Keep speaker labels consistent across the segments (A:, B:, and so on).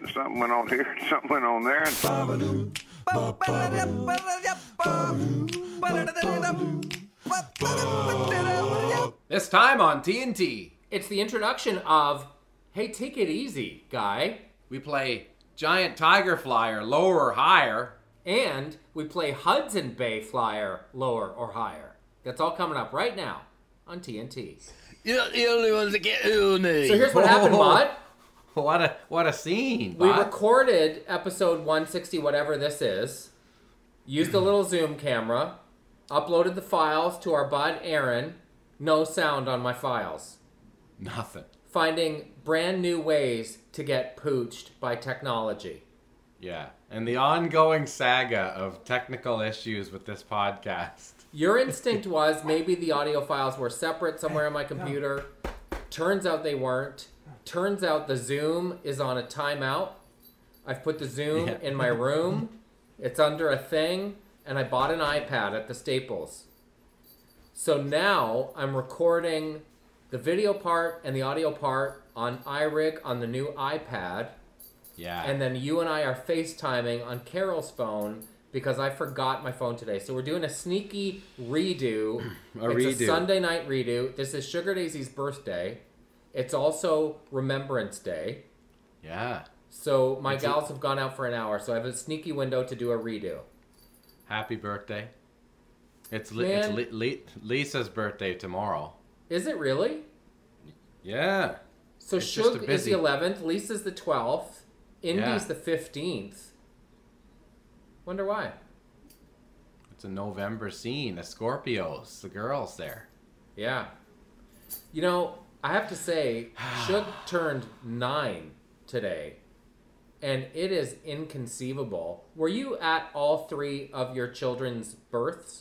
A: something went on here, something went on there.
B: This time on TNT,
C: It's the introduction of, hey, take it easy, guy.
B: we play Giant Tiger Flyer, lower or higher.
C: And we play Hudson Bay Flyer, lower or higher. That's all coming up right now on TNT.
D: You're not the only ones that get uni.
C: So here's what happened, Bud.
B: What a scene,
C: We
B: bud.
C: recorded episode 160, whatever this is, used a little Zoom camera, uploaded the files to our bud Aaron, no sound on my files.
B: Nothing.
C: Finding brand new ways to get pooched by technology.
B: Yeah. And the ongoing saga of technical issues with this podcast.
C: Your instinct was maybe the audio files were separate somewhere on my computer. Turns out they weren't. Turns out the Zoom is on a timeout. I've put the Zoom in my room. It's under a thing. And I bought an iPad at the Staples. So now I'm recording the video part and the audio part on iRig on the new iPad.
B: Yeah.
C: And then you and I are FaceTiming on Carol's phone because I forgot my phone today. So we're doing a sneaky redo. It's a Sunday night redo. This is Sugar Daisy's birthday. It's also Remembrance Day.
B: Yeah.
C: So my gals have gone out for an hour, so I have a sneaky window to do a redo.
B: Happy birthday. It's
C: Man.
B: Lisa's birthday tomorrow.
C: Is it really?
B: Yeah.
C: So
B: It's just a
C: Shug is
B: busy-
C: the 11th, Lisa's the 12th, Indy's
B: Yeah.
C: the 15th. Wonder why.
B: It's a November scene. The Scorpios, the girls there.
C: Yeah. You know, I have to say, Shug turned 9 today, and it is inconceivable. Were you at all 3 of your children's births?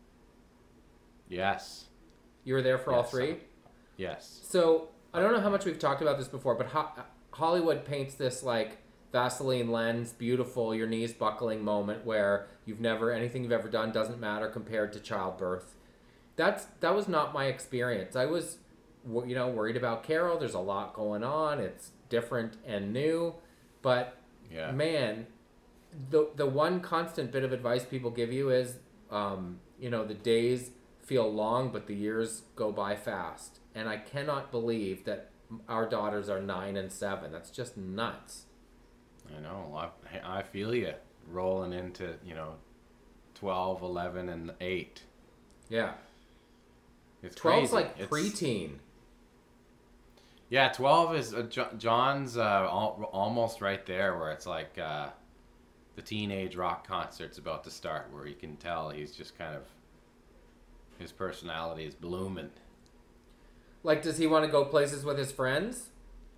B: Yes.
C: You were there for all
B: Yes.
C: 3?
B: Yes.
C: So, I don't know how much we've talked about this before, but Hollywood paints this, like, Vaseline lens, beautiful, your knees buckling moment where anything you've ever done doesn't matter compared to childbirth. That was not my experience. I was, worried about Carol. There's a lot going on. It's different and new. But,
B: Yeah.
C: man, the one constant bit of advice people give you is, the days feel long, but the years go by fast. And I cannot believe that our daughters are 9 and 7. That's just nuts.
B: I know. I feel you rolling into, 12, 11, and 8.
C: Yeah.
B: It's
C: 12's
B: crazy.
C: like
B: It's-
C: preteen.
B: Yeah, 12 is John's almost right there, where it's like the teenage rock concert's about to start, where you can tell he's just kind of, his personality is blooming.
C: Like, does he want to go places with his friends?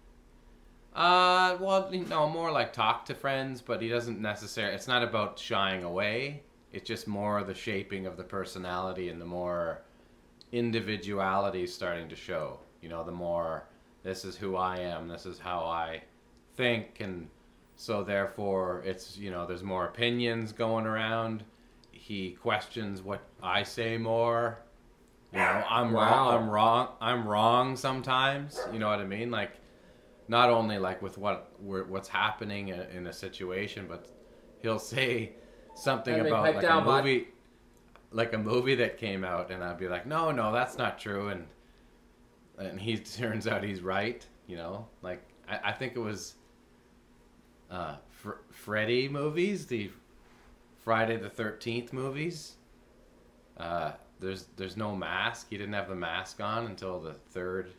B: Well, more like talk to friends, but he doesn't necessarily, it's not about shying away. It's just more the shaping of the personality and the more individuality starting to show. The more, this is who I am, this is how I think, and so therefore it's, there's more opinions going around. He questions what I say more. I'm
C: Wow.
B: I'm wrong sometimes. You know what I mean? Like, not only like with what's happening in a situation, but he'll say something
C: Let me
B: about
C: pipe
B: like
C: down,
B: a
C: bud.
B: movie, like a movie that came out, and I'd be like, no, that's not true, and he turns out he's right. Like I think it was Freddy movies, the Friday the 13th movies. There's no mask. He didn't have the mask on until the third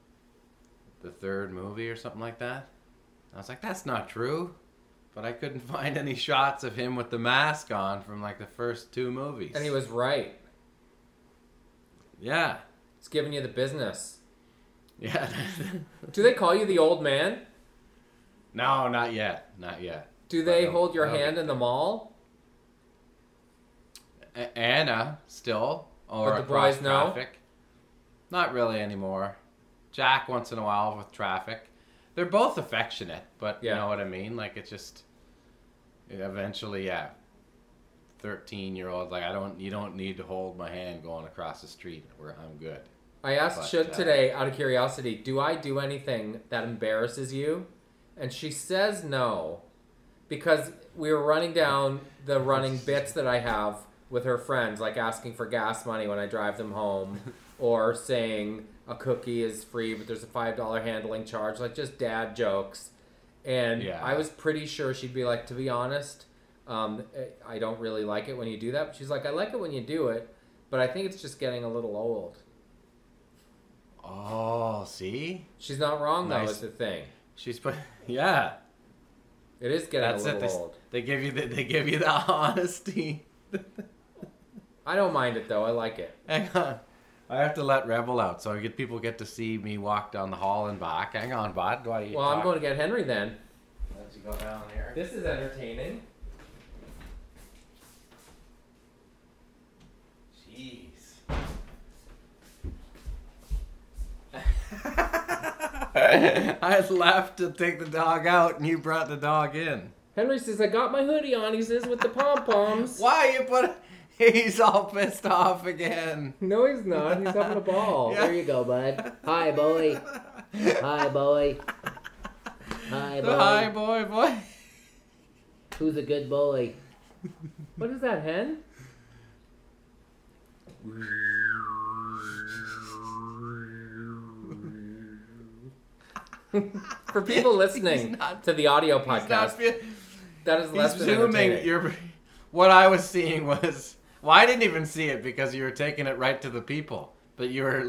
B: movie or something like that. I was like, that's not true. But I couldn't find any shots of him with the mask on from like the first 2 movies.
C: And he was right.
B: Yeah.
C: He's giving you the business.
B: Yeah.
C: Do they call you the old man?
B: No, not yet. Not yet.
C: Do they
B: But,
C: hold your
B: that'll
C: hand
B: be-
C: in the mall?
B: Anna still, or
C: But the
B: across
C: boys know?
B: traffic. Not really anymore. Jack once in a while with traffic. They're both affectionate, but
C: Yeah.
B: you know what I mean. Like it's just eventually, 13-year-old. Like you don't need to hold my hand going across the street. I'm good.
C: I asked
B: But,
C: Shug today, out of curiosity, do I do anything that embarrasses you? And she says no because we were running down the running bits that I have with her friends, like asking for gas money when I drive them home, or saying a cookie is free but there's a $5 handling charge, like just dad jokes. And I was pretty sure she'd be like, to be honest, I don't really like it when you do that. But she's like, I like it when you do it, but I think it's just getting a little old.
B: Oh, see?
C: She's not wrong, though,
B: Nice.
C: is the thing.
B: She's put. Yeah.
C: It is getting
B: That's
C: a little
B: it.
C: old.
B: They give you the honesty.
C: I don't mind it, though. I like it.
B: Hang on. I have to let Rebel out so people get to see me walk down the hall and back. Hang on, bud.
C: Well, I'm going to get Henry then.
B: Let's go down here.
C: This is entertaining.
B: Jeez. I left to take the dog out and you brought the dog in.
C: Henry says, I got my hoodie on, he says, with the pom-poms.
B: Why you put... He's all pissed off again.
C: No, he's not. He's having a ball.
B: Yeah.
D: There you go, bud. Hi, boy. Hi, boy. Hi, boy.
B: Hi, boy.
D: Who's a good boy?
C: What is that, hen? For people listening to the audio podcast, that is less
B: He's
C: than
B: zooming.
C: entertaining.
B: What I was seeing was... Well, I didn't even see it because you were taking it right to the people. But you're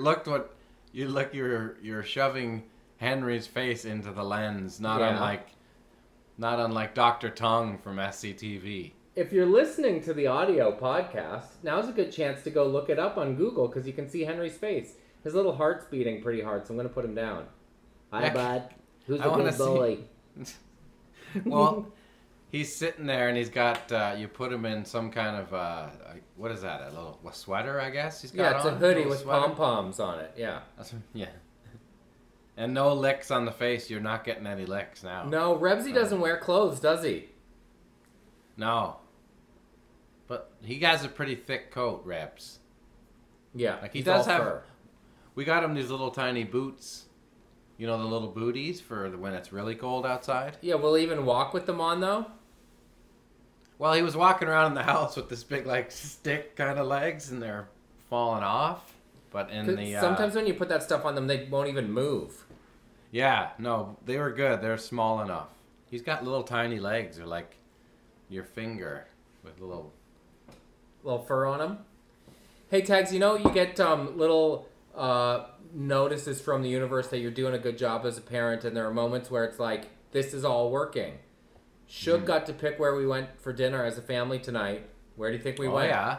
B: shoving Henry's face into the lens, not unlike Dr. Tongue from SCTV.
C: If you're listening to the audio podcast, now's a good chance to go look it up on Google because you can see Henry's face. His little heart's beating pretty hard, so I'm going to put him down.
D: Hi,
B: Yeah.
D: bud. Who's
B: I
D: a
B: wanna
D: good boy?
B: Well, he's sitting there and he's got, you put him in some kind of, what is that, a sweater, I guess he's got
C: Yeah, it's a
B: on?
C: hoodie
B: Little
C: with
B: sweater?
C: pom-poms on it, yeah.
B: Yeah. And no licks on the face. You're not getting any licks now.
C: No, Rebsy doesn't wear clothes, does he?
B: No. But he has a pretty thick coat, Rebs.
C: Yeah,
B: Like he
C: he's
B: does
C: all
B: have.
C: fur.
B: We got him these little tiny boots. You know, the little booties for when it's really cold outside.
C: Yeah, we'll even walk with them on, though.
B: Well, he was walking around in the house with this big, like, stick kind of legs, and they're falling off. But in
C: 'Cause
B: the
C: sometimes when you put that stuff on them, they won't even move.
B: yeah, no, they were good. They're small enough. He's got little tiny legs, they're like your finger with little.
C: Little fur on them. Hey, Tags, you know you get little notices from the universe that you're doing a good job as a parent, and there are moments where it's like, this is all working. Shug got to pick where we went for dinner as a family tonight. Where do you think we went?
B: Yeah.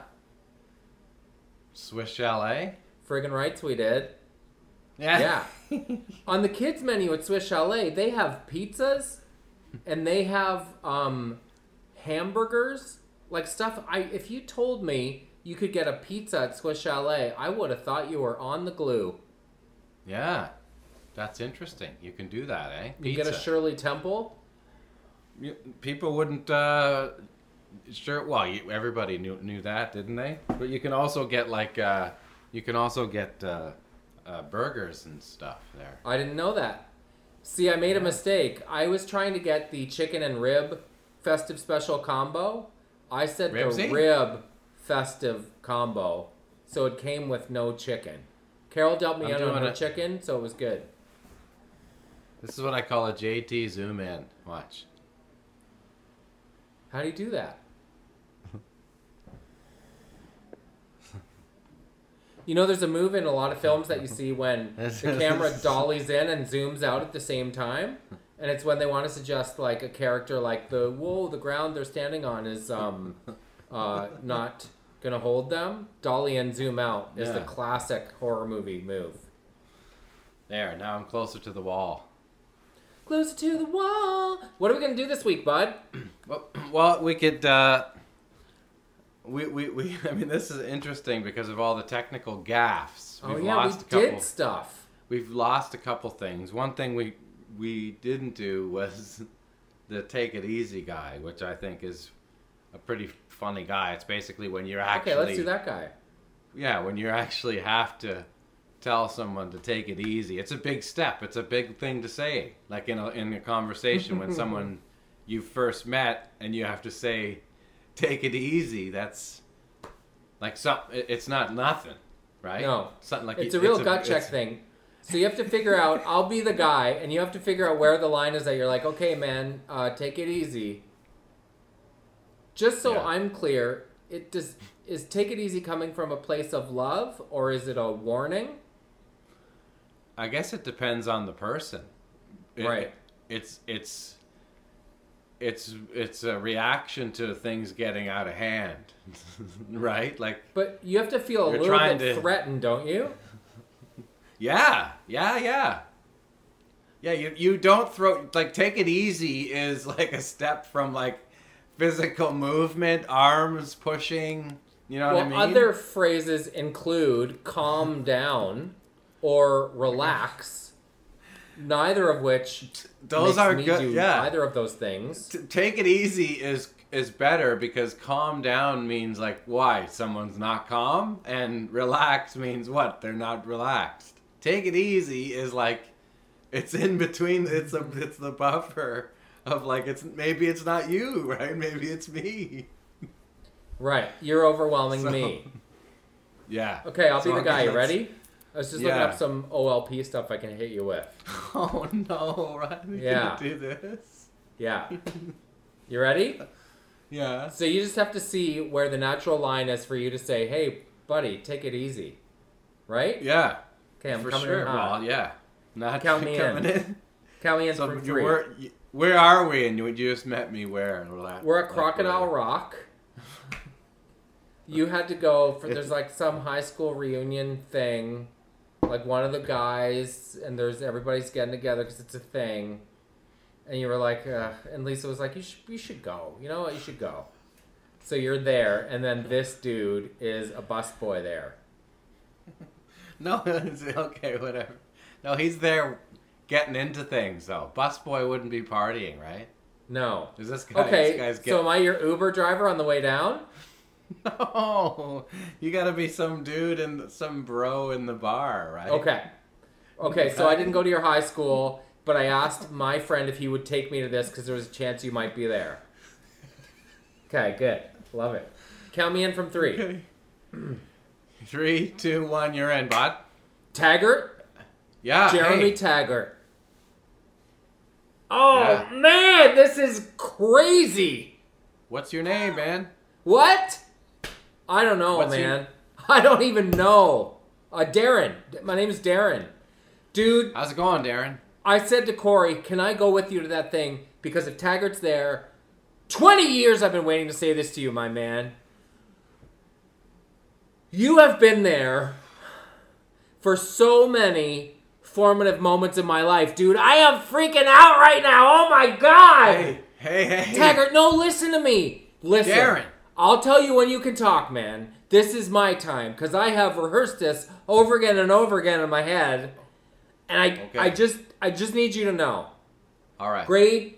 B: Swiss Chalet.
C: Friggin' rights we did.
B: Yeah.
C: Yeah. On the kids menu at Swiss Chalet, they have pizzas and they have hamburgers, like stuff. If you told me you could get a pizza at Swiss Chalet, I would have thought you were on the glue.
B: Yeah. That's interesting. You can do that, eh?
C: You get a Shirley Temple.
B: People wouldn't. Sure. Well, everybody knew that, didn't they? But you can also get burgers and stuff there.
C: I didn't know that. See, I made a mistake. I was trying to get the chicken and rib festive special combo. I said
B: Ribsy?
C: the rib festive combo, so it came with no chicken. Carol dealt me
B: I'm
C: in on
B: doing
C: her
B: it.
C: chicken, so it was good.
B: This is what I call a JT zoom in. Watch.
C: How do you do that? You know, there's a move in a lot of films that you see when the camera dollies in and zooms out at the same time. And it's when they want to suggest, like, a character like the ground they're standing on is not going to hold them. Dolly and zoom out is the
B: Yeah.
C: classic horror movie move.
B: There. Now I'm closer to the wall.
C: Closer to the wall. What are we going to do this week, bud?
B: Well, we could. We. I mean, this is interesting because of all the technical gaffes.
C: Oh,
B: We've
C: yeah,
B: lost
C: we
B: a couple.
C: did stuff.
B: We've lost a couple things. One thing we didn't do was the Take It Easy guy, which I think is a pretty funny guy. It's basically when you're actually
C: Okay, let's do that guy.
B: Yeah, when you actually have to tell someone to take it easy. It's a big step. It's a big thing to say. Like in a conversation when someone you first met and you have to say, take it easy. That's like it's not nothing, right?
C: No.
B: Something like
C: It's a real gut check thing. So you have to figure out, I'll be the guy, and you have to figure out where the line is that you're like, okay, man, take it easy. Just so I'm clear, is take it easy coming from a place of love, or is it a warning?
B: I guess it depends on the person.
C: Right.
B: It's a reaction to things getting out of hand, right? Like,
C: but you have to feel a
B: you're
C: little
B: trying
C: bit
B: to-
C: threatened, don't you?
B: yeah. Yeah, you don't throw, like, take it easy is like a step from like physical movement, arms pushing, you know what I mean?
C: Other phrases include calm down or relax, neither of which
B: Those
C: makes
B: are
C: me
B: good,
C: do
B: yeah.
C: either of those things.
B: Take it easy is better because calm down means like why someone's not calm, and relax means what they're not relaxed. Take it easy is like it's in between. It's the buffer of like maybe it's not you, right? Maybe it's me.
C: Right, you're overwhelming me.
B: Yeah.
C: Okay, I'll be
B: So
C: the guy. You
B: that's-
C: ready? I was just looking up some OLP stuff I can hit you with.
B: Oh no, Ryan!
C: Yeah.
B: You do this?
C: Yeah. You ready?
B: Yeah.
C: So you just have to see where the natural line is for you to say, "Hey, buddy, take it easy." Right?
B: Yeah.
C: Okay, I'm
B: for
C: coming
B: sure.
C: in hot.
B: Well, yeah. Not
C: Count me
B: coming
C: in. Count me in
B: So
C: for 3.
B: where are we? And you just met me where?
C: We're at Crocodile Rock. You had to go for, there's like some high school reunion thing. Like one of the guys, and everybody's getting together because it's a thing. And you were like, and Lisa was like, you should go. You know what? You should go. So you're there, and then this dude is a busboy there.
B: No, it's okay, whatever. No, he's there getting into things, though. Busboy wouldn't be partying, right?
C: No.
B: Is this guy?
C: Okay,
B: This guy's
C: so am I your Uber driver on the way down?
B: No, you gotta be some dude and some bro in the bar, right?
C: Okay, so I didn't go to your high school, but I asked my friend if he would take me to this because there was a chance you might be there. Okay, good. Love it. Count me in from 3.
B: Okay. 3, 2, 1, you're in, bud.
C: Taggart?
B: Yeah.
C: Jeremy
B: hey.
C: Taggart. Oh,
B: Yeah.
C: man, this is crazy.
B: What's your name, man?
C: What? I don't know,
B: What's
C: man. I don't even know. Darren. My name is Darren. Dude,
B: How's it going, Darren?
C: I said to Corey, can I go with you to that thing? Because if Taggart's there, 20 years I've been waiting to say this to you, my man. You have been there for so many formative moments in my life, dude. I am freaking out right now. Oh my God.
B: Hey.
C: Taggart, no, listen to me. Listen.
B: Darren.
C: I'll tell you when you can talk, man. This is my time because I have rehearsed this over again and over again in my head. And I just need you to know.
B: All right.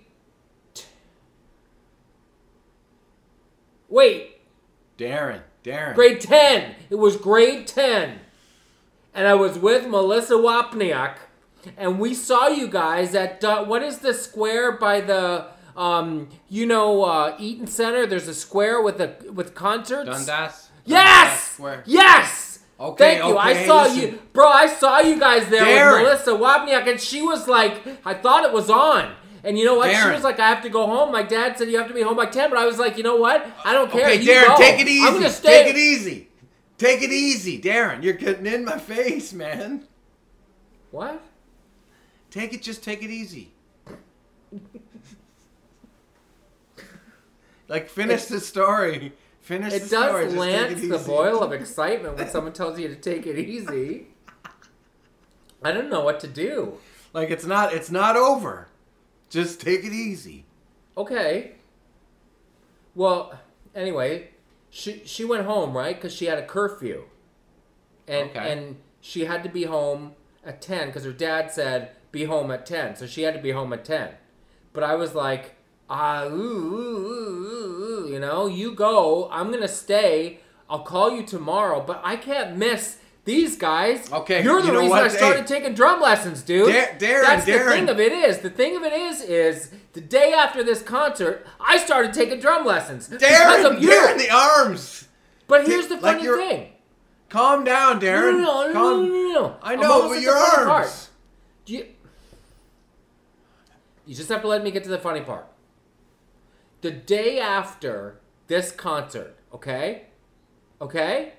C: Wait.
B: Darren.
C: Grade 10. It was grade 10. And I was with Melissa Wapniak. And we saw you guys at, what is the square by the, Eaton Center? There's a square with concerts.
B: Dundas?
C: Yes!
B: Square.
C: Yes!
B: Okay,
C: Thank you.
B: okay,
C: I saw
B: listen.
C: you. Bro, I saw you guys there
B: Darren.
C: with Melissa Wapniak, and she was like, I thought it was on. And you know what? She
B: Darren.
C: was like, I have to go home. My dad said you have to be home by 10, but I was like, you know what? I don't care.
B: Okay,
C: You
B: Darren,
C: go.
B: take it easy.
C: I'm going to stay.
B: Take it easy. Take it easy, Darren. You're getting in my face, man.
C: What?
B: Just take it easy. Like, finish the story. Finish the
C: It
B: story.
C: does
B: Just take
C: lance
B: it
C: the
B: easy.
C: boil of excitement when someone tells you to take it easy. I don't know what to do.
B: Like, it's not over. Just take it easy.
C: Okay. Well, anyway, she went home, right? Because she had a curfew. And she had to be home at 10 because her dad said, be home at 10. So she had to be home at 10. But I was like, you go. I'm going to stay. I'll call you tomorrow. But I can't miss These guys,
B: Okay,
C: you're the
B: you know
C: reason
B: what?
C: I started taking drum lessons, dude.
B: Darren.
C: The thing of it is, the day after this concert, I started taking drum lessons because of you.
B: Darren, the arms.
C: But here's the
B: like
C: funny
B: you're-
C: thing.
B: Calm down, Darren.
C: No.
B: I
C: I'm
B: know,
C: almost
B: but
C: at
B: your
C: the funny part.
B: arms.
C: You just have to let me get to the funny part. The day after this concert, okay?
B: Okay.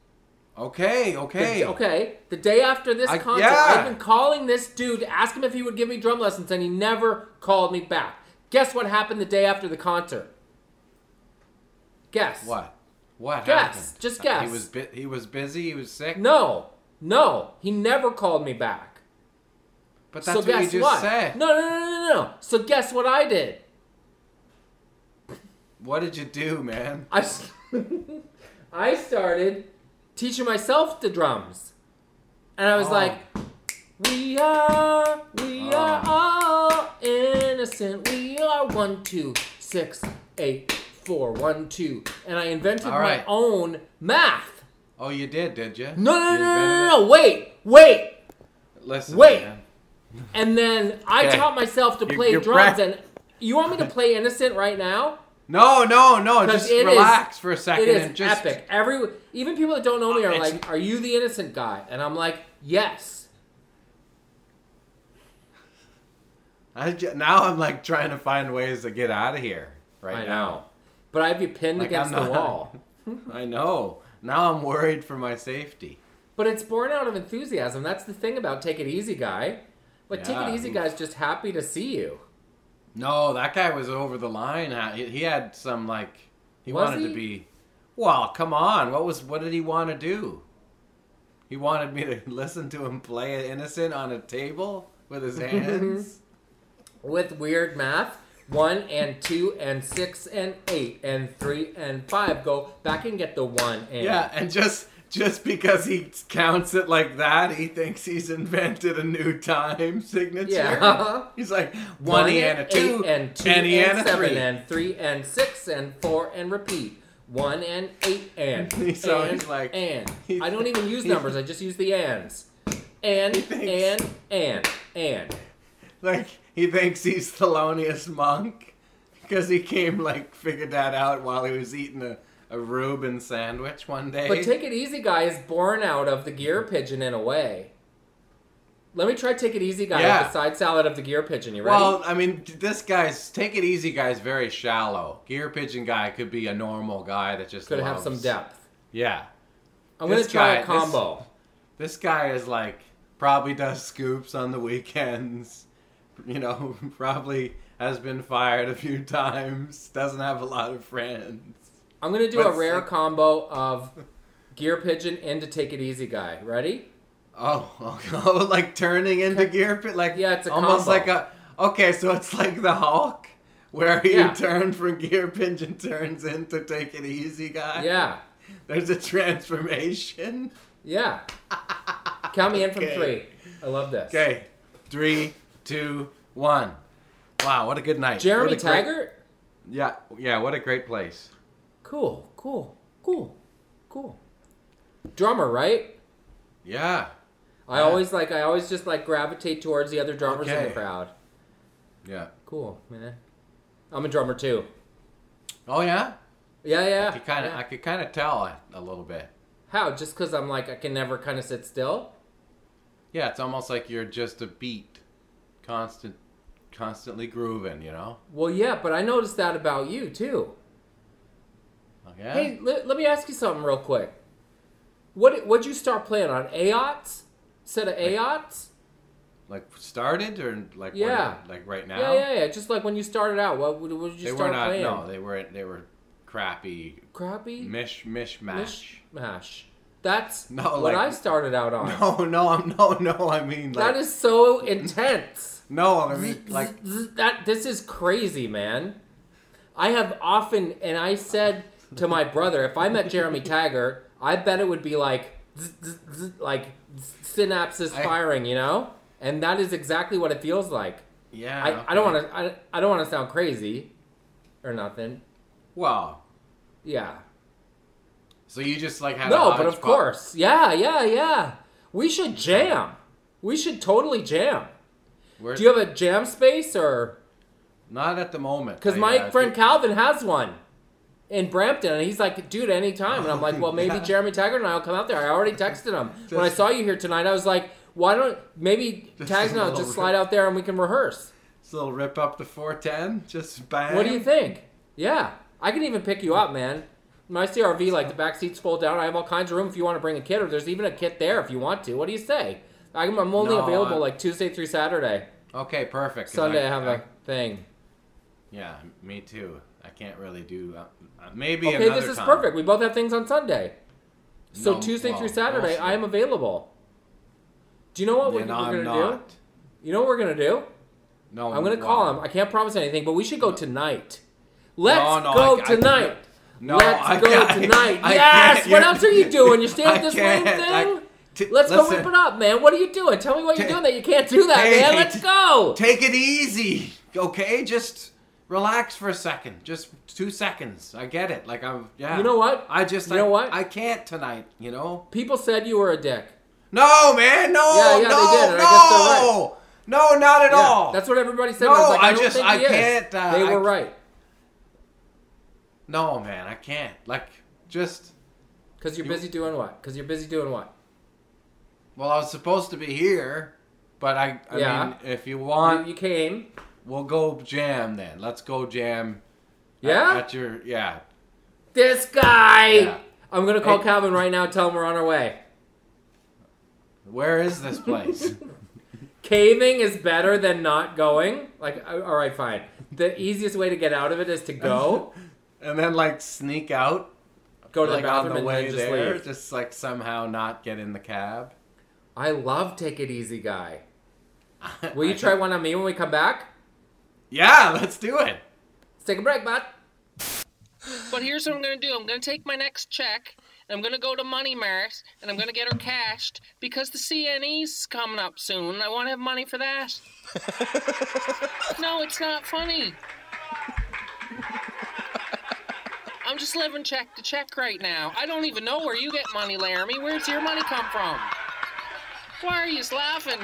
C: The day after this concert,
B: yeah.
C: I've been calling this dude to ask him if he would give me drum lessons, and he never called me back. Guess what happened the day after the concert? Guess.
B: What? What
C: Guess.
B: happened?
C: Just guess.
B: He was busy. He was sick.
C: No. He never called me back.
B: But that's
C: So
B: what you
C: guess
B: just
C: what?
B: said.
C: No. So guess what I did?
B: What did you do, man?
C: I started teaching myself the drums. And I was like, we are all innocent. We are 1, 2, 6, 8, 4, 1, 2. And I invented
B: All right.
C: my own math.
B: Oh, you did you?
C: No. Wait.
B: Listen,
C: Wait.
B: man.
C: And then I
B: Okay.
C: taught myself to play
B: You're
C: drums. And you want me to play innocent right now?
B: No.
C: 'Cause
B: Just
C: it
B: relax for a second.
C: It is
B: and just,
C: epic. Even people that don't know me are
B: It's-
C: like, "Are you the innocent guy?" And I'm like, "Yes."
B: Now I'm like trying to find ways to get out of here. Right
C: I
B: now.
C: know, but I have you pinned
B: Like,
C: against
B: I'm
C: the
B: not-
C: wall.
B: I know. Now I'm worried for my safety.
C: But it's born out of enthusiasm. That's the thing about Take It Easy Guy. But Take
B: Yeah.
C: It Easy Guy's just happy to see you.
B: No, that guy was over the line. He had some he
C: Was
B: wanted
C: he?
B: to be. Well, come on. What did he want to do? He wanted me to listen to him play it innocent on a table with his hands.
C: With weird math. 1 and 2 and 6 and 8 and 3 and 5. Go back and get the 1 and...
B: Yeah, and just because he counts it like that, he thinks he's invented a new time signature.
C: Yeah.
B: He's like 1 and a 2
C: and 2
B: and
C: and
B: a
C: 7
B: 3.
C: and 3 and 6 and 4 and repeat. 1 and 8 and
B: He's always like-
C: and.
B: he-
C: I don't even use numbers. I just use the ands. And and.
B: Like he thinks he's Thelonious Monk because he figured that out while he was eating a Reuben sandwich one day.
C: But Take It Easy Guy is born out of the Gear Pigeon in a way. Let me try Take It Easy Guy
B: Yeah.
C: with the side salad of the Gear Pigeon. You ready?
B: Well, I mean, Take It Easy guy's very shallow. Gear Pigeon guy could be a normal guy that just
C: Could have
B: loves-
C: some depth.
B: Yeah.
C: I'm going
B: This
C: to try
B: guy-
C: a combo.
B: This guy is probably does scoops on the weekends. You know, probably has been fired a few times. Doesn't have a lot of friends.
C: I'm going to do
B: But
C: a
B: it's
C: rare
B: like-
C: combo of Gear Pigeon into Take It Easy Guy. Ready?
B: Oh, like turning into Gear Pit,
C: Yeah, it's a
B: almost
C: combo.
B: like a. Okay, so it's like the Hulk, where he
C: Yeah.
B: turned from Gear Pigeon turns into Take It Easy guy.
C: Yeah.
B: There's a transformation.
C: Yeah. Count me in from
B: Okay.
C: 3. I love this.
B: Okay, 3, 2, 1. Wow, what a good night.
C: Jeremy
B: What a great-
C: Taggart?
B: Yeah, what a great place.
C: Cool. Drummer, right?
B: Yeah.
C: I always just gravitate towards the other drummers in the
B: Okay.
C: crowd.
B: Yeah.
C: Cool, man. I'm a drummer too.
B: Oh yeah.
C: Yeah.
B: I could kind of tell a little bit.
C: How? Just because I'm I can never kind of sit still?
B: Yeah, it's almost like you're just a beat, constantly grooving. You know.
C: Well, yeah, but I noticed that about you too.
B: Oh, yeah.
C: Hey, let me ask you something real quick. What'd you start playing on? AOTs? Set of AOTs?
B: Like started or like
C: Yeah.
B: like right now?
C: Yeah. Just like when you started out, what did you
B: They
C: start
B: were not.
C: playing?
B: No, they were crappy.
C: Crappy?
B: Mishmash.
C: Mishmash. That's
B: No,
C: what
B: like-
C: I started out on.
B: No. I mean, like,
C: That is so intense.
B: no. I mean, like,
C: This is crazy, man. I have often, and I said to my brother, if I met Jeremy Taggart, I bet it would be like synapses firing, you know? And that is exactly what it feels like.
B: yeah.
C: I don't want to. I don't want to sound crazy, or nothing.
B: Well,
C: Yeah.
B: So you just like had a
C: No, but of
B: hodgepodge-
C: course. Yeah. We should jam. We should totally jam.
B: Where-
C: Do you have a jam space or?
B: Not at the moment.
C: Because my friend Calvin has one in Brampton, and he's like, dude, anytime. And I'm like, well, maybe Jeremy Taggart and I will come out there. I already texted him. When I saw you here tonight, I was like, why don't, maybe Tags and I'll just slide out there and we can rehearse.
B: So they'll rip up the 410, just bang.
C: What do you think? Yeah. I can even pick you up, man. My CRV, like, the back seats fold down. I have all kinds of room if you want to bring a kid, or there's even a kit there if you want to. What do you say? I'm only available, like, Tuesday through Saturday.
B: Okay, perfect. 'cause
C: Sunday I have a thing.
B: Yeah, me too. I can't really do maybe
C: Okay,
B: another
C: this is
B: time.
C: perfect. We both have things on Sunday. So
B: No,
C: Tuesday
B: well,
C: through Saturday,
B: mostly.
C: I am available. Do you know what we're
B: Then
C: going
B: I'm
C: to do?
B: not.
C: You know what we're going to do?
B: No,
C: I'm going to call him. I can't promise anything, but we should go tonight. Let's
B: No,
C: go
B: I
C: tonight.
B: No,
C: Let's go
B: can't.
C: tonight.
B: I
C: Yes!
B: can't.
C: What
B: You're-
C: else are you doing? You're staying
B: I
C: at this lame
B: can't.
C: thing? Let's go
B: listen.
C: rip it up, man. What are you doing? Tell me what you're doing that you can't do that,
B: Hey,
C: man. Let's go.
B: Take it easy, okay? Just relax for a second. Just 2 seconds. I get it. Like yeah.
C: You know what? You know what?
B: I can't tonight. You know.
C: People said you were a dick.
B: No, man. No.
C: Yeah,
B: no.
C: they did, and
B: no.
C: I guess they're right.
B: No, not at
C: Yeah,
B: all.
C: that's what everybody said.
B: No,
C: I was like,
B: I
C: don't
B: just-
C: think
B: I
C: he is.
B: can't,
C: They were right.
B: No, man. I can't. Like just.
C: Because you're busy doing what? Because you're busy doing what?
B: Well, I was supposed to be here, but I
C: Yeah.
B: mean, if you want,
C: You came.
B: we'll go jam then. Let's go jam.
C: Yeah?
B: At your
C: This guy!
B: Yeah.
C: I'm going to call
B: Hey.
C: Calvin right now, tell him we're on our way.
B: Where is this place?
C: Caving is better than not going. Like, all right, fine. The easiest way to get out of it is to go.
B: And then like sneak out.
C: Go to
B: Like
C: the
B: on
C: bathroom
B: the
C: and
B: way
C: then just
B: there,
C: leave.
B: just like somehow not get in the cab.
C: I love Take It Easy Guy. Will you try one on me when we come back?
B: Yeah, let's do it.
C: Let's take a break, bud.
E: But here's what I'm going to do. I'm going to take my next check, and I'm going to go to Money Mart, and I'm going to get her cashed, because the CNE's coming up soon. I want to have money for that. No, it's not funny. I'm just living check to check right now. I don't even know where you get money, Laramie. Where's your money come from? Why are you laughing?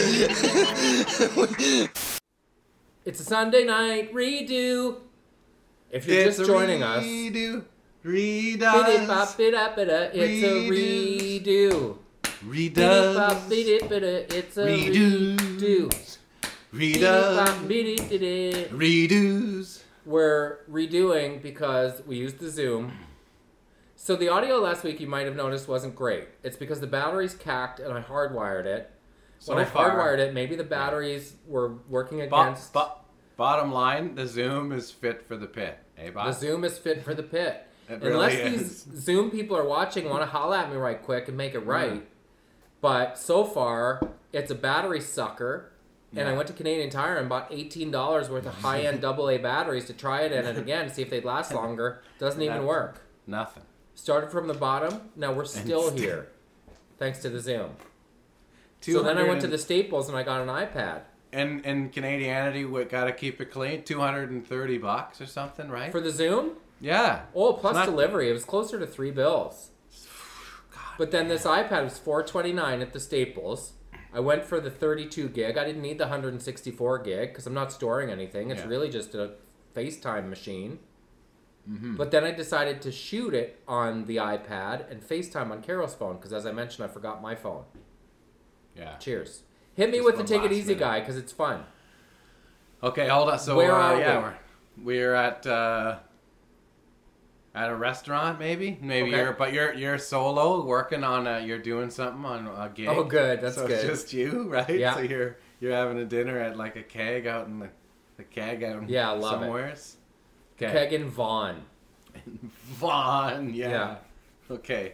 C: It's a Sunday night redo. If you're just joining us,
B: Redo.
C: biddy-bop-bidda-bidda, it's a redo.
B: Redoes.
C: Biddy-bop-biddy-bidda, it's a
B: Redo.
C: redo.
B: Redoes.
C: Biddy-bop-biddy-biddy.
B: Redos.
C: We're redoing because we used the Zoom. So the audio last week, you might have noticed, wasn't great. It's because the batteries cacked and I hardwired it. When I hardwired it, maybe the batteries were working against...
B: Bottom line, the Zoom is fit for the pit. Eh,
C: The
B: Bob?
C: Zoom is fit for the pit.
B: It
C: Unless
B: really
C: these Zoom people are watching, want to holla at me right quick and make it right. But so far, it's a battery sucker. And I went to Canadian Tire and bought $18 worth of high-end AA batteries to try it in it again, see if they'd last longer. Doesn't even work.
B: Nothing.
C: Started from the bottom. Now we're still here, thanks to the Zoom. So then I went to the Staples and I got an iPad.
B: And in Canadianity, we gotta keep it clean. $230 or something, right?
C: For the Zoom?
B: Yeah.
C: Oh, plus
B: Not-
C: delivery. It was closer to $3. But then this iPad was $429 at the Staples. I went for the 32 gig. I didn't need the 164 gig because I'm not storing anything. It's
B: Yeah.
C: really just a FaceTime machine. But then I decided to shoot it on the iPad and FaceTime on Carol's phone because, as I mentioned, I forgot my phone.
B: Yeah.
C: Cheers. Hit me
B: Just
C: with the
B: one
C: Take It
B: last
C: Easy
B: minute.
C: guy because it's fun.
B: Okay, hold on. So
C: Where are
B: we're at a restaurant, maybe.
C: Okay.
B: You're solo working on you're doing something on a gig.
C: Oh, good. That's
B: so
C: good.
B: It's just you, right?
C: Yeah.
B: So you're having a dinner at like a keg out in the keg out in
C: Yeah, I love it.
B: somewheres. Okay.
C: Keg and Vaughn.
B: Vaughn, yeah.
C: Yeah.
B: Okay.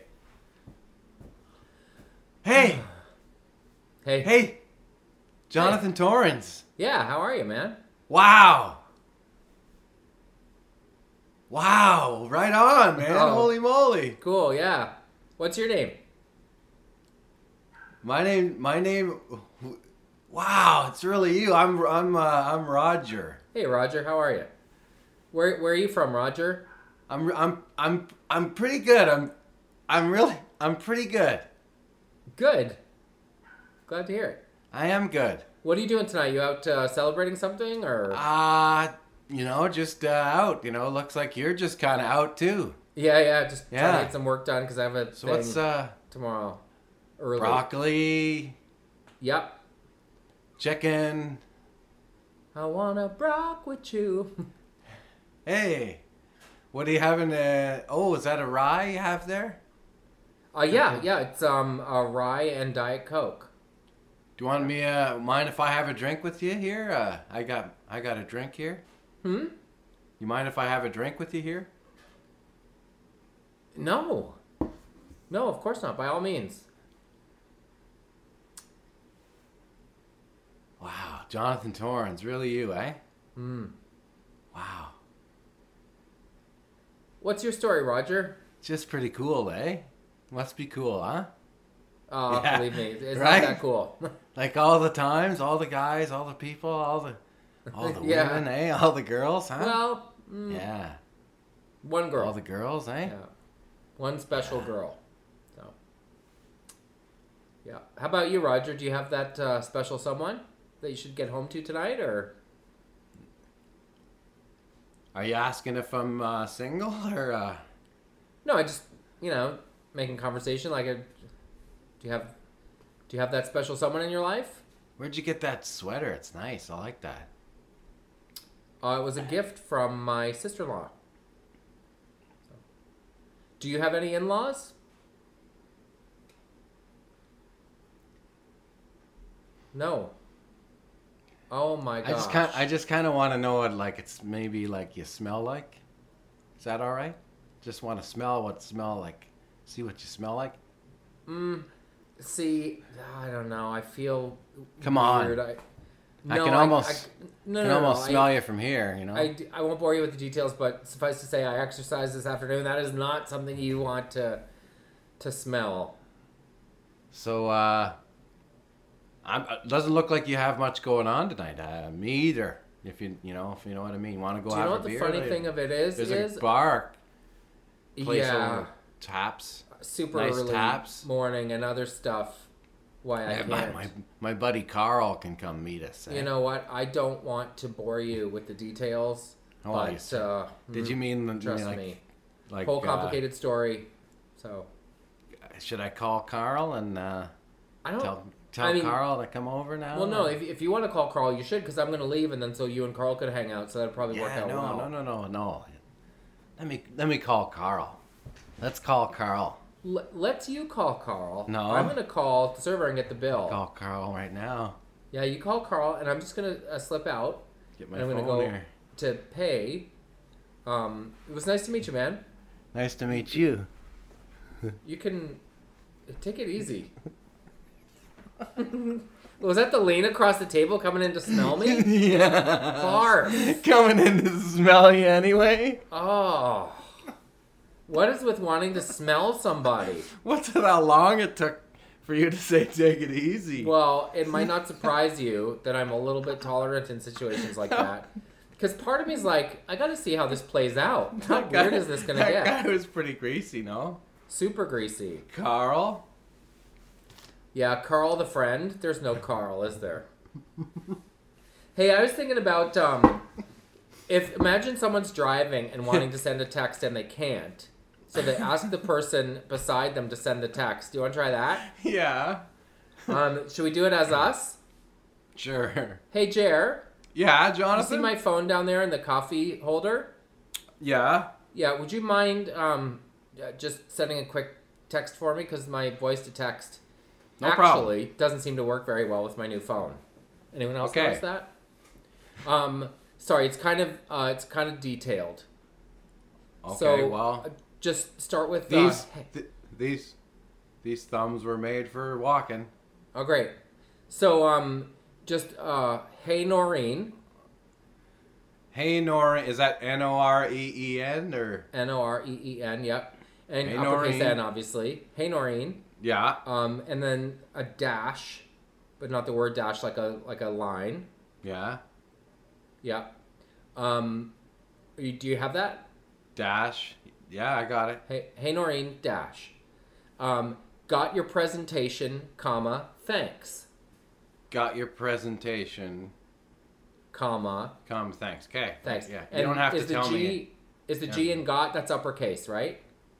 B: Hey,
C: Hey.
B: Jonathan Torrance.
C: Yeah, how are you, man?
B: Wow. Wow, right on, man.
C: Oh.
B: Holy moly.
C: Cool, yeah. What's your name?
B: My name Wow, it's really you. I'm Roger.
C: Hey, Roger, how are you? Where are you from, Roger?
B: I'm pretty good. I'm pretty good.
C: Good. Glad to hear it.
B: I am good.
C: What are you doing tonight? You out celebrating something or?
B: Just out. Looks like you're just kind of out too.
C: Yeah. Just trying
B: Yeah.
C: to get some work done because I have a
B: So
C: thing
B: what's
C: tomorrow. Early.
B: broccoli,
C: Yep.
B: chicken?
C: I wanna brock with you.
B: Hey, what are you having? Is that a rye you have there?
C: Yeah. It's a rye and Diet Coke.
B: Do you want me? Mind if I have a drink with you here? I got a drink here.
C: Hmm?
B: You mind if I have a drink with you here?
C: No, of course not. By all means.
B: Wow, Jonathan Torrens, really you, eh?
C: Hmm.
B: Wow,
C: What's your story, Roger?
B: just pretty cool, eh? Must be cool, huh?
C: Oh,
B: Yeah.
C: believe me, it's
B: Right?
C: not that cool.
B: Like all the times, all the guys, all the people, all the
C: Yeah.
B: women, eh? All the girls, huh?
C: Well,
B: Yeah,
C: one girl.
B: all the girls, eh?
C: Yeah. One special girl. So. Yeah. How about you, Roger? Do you have that special someone that you should get home to tonight, or?
B: Are you asking if I'm single or?
C: No, I just making conversation. Do you have that special someone in your life?
B: Where'd you get that sweater? It's nice. I like that.
C: It was a gift from my sister-in-law. So. Do you have any in-laws? No. Oh my gosh.
B: I just kind of want to know what it's maybe like you smell like. Is that all right? Just want to smell what smell like. See what you smell like.
C: See, I don't know. I feel
B: Come on.
C: weird.
B: I can almost
C: No,
B: smell you from here.
C: I won't bore you with the details, but suffice to say, I exercised this afternoon. That is not something you want to smell.
B: So it doesn't look like you have much going on tonight. Me either. If you know what I mean. Want to go
C: Do you
B: have
C: know
B: a
C: what the
B: beer?
C: funny thing of it is?
B: There's a bar place
C: Yeah,
B: over taps.
C: super
B: nice
C: early
B: taps.
C: morning and other stuff. Why I
B: Yeah,
C: can't.
B: my buddy Carl can come meet us. Eh?
C: You know what? I don't want to bore you with the details.
B: Oh,
C: but
B: Did you mean
C: trust
B: like,
C: me?
B: like
C: Whole complicated story. So
B: should I call Carl and
C: I don't.
B: tell
C: I mean-
B: Carl to come over now?
C: Well, no. If you want to call Carl, you should, because I'm going to leave, and then so you and Carl could hang out. So that'd probably work out well.
B: No. Let me call Carl. Let's call Carl.
C: Let's you call Carl.
B: No.
C: I'm going to call the server and get the bill.
B: Call Carl right now.
C: Yeah, you call Carl, and I'm just going to slip out.
B: Get my
C: And I'm
B: phone
C: gonna go
B: here.
C: to pay. It was nice to meet you, man.
B: Nice to meet you.
C: You can take it easy. Was that the lane across the table coming in to smell me?
B: Yeah.
C: Barf.
B: Coming in to smell you anyway.
C: Oh. What is with wanting to smell somebody?
B: What's how long it took for you to say take it easy?
C: Well, it might not surprise you that I'm a little bit tolerant in situations like that. Because part of me is like, I gotta see how this plays out. How weird is this gonna get?
B: That guy was pretty greasy, no?
C: Super greasy.
B: Carl?
C: Yeah, Carl the friend. There's no Carl, is there? Hey, I was thinking about imagine someone's driving and wanting to send a text and they can't. So they ask the person beside them to send the text. Do you want to try that?
B: Yeah.
C: Should we do it as us?
B: Sure.
C: Hey, Jer.
B: Yeah,
C: You see
B: Jonathan?
C: my phone down there in the coffee holder?
B: Yeah.
C: Yeah, would you mind just sending a quick text for me? Because my voice to text
B: No problem.
C: actually doesn't seem to work very well with my new phone. Anyone else
B: Okay.
C: notice that? Sorry, it's kind of detailed.
B: Okay,
C: So,
B: well,
C: just start with
B: these thumbs were made for walking.
C: oh, great. So, just hey Noreen,
B: Hey, Noreen. Is that Noreen or?
C: Noreen, yep, and
B: Hey,
C: uppercase
B: Noreen.
C: N, obviously. Hey Noreen,
B: Yeah.
C: and then a dash, but not the word dash, like a line.
B: Yeah.
C: Yeah. Do you have that?
B: Dash. Yeah, I got it.
C: Hey Noreen, dash. Got your presentation, comma, thanks,
B: Got your presentation.
C: comma,
B: Thanks. Okay.
C: thanks.
B: Yeah. You
C: And
B: don't have
C: is
B: to
C: the
B: tell
C: G,
B: me.
C: Is the G in got, that's uppercase, right?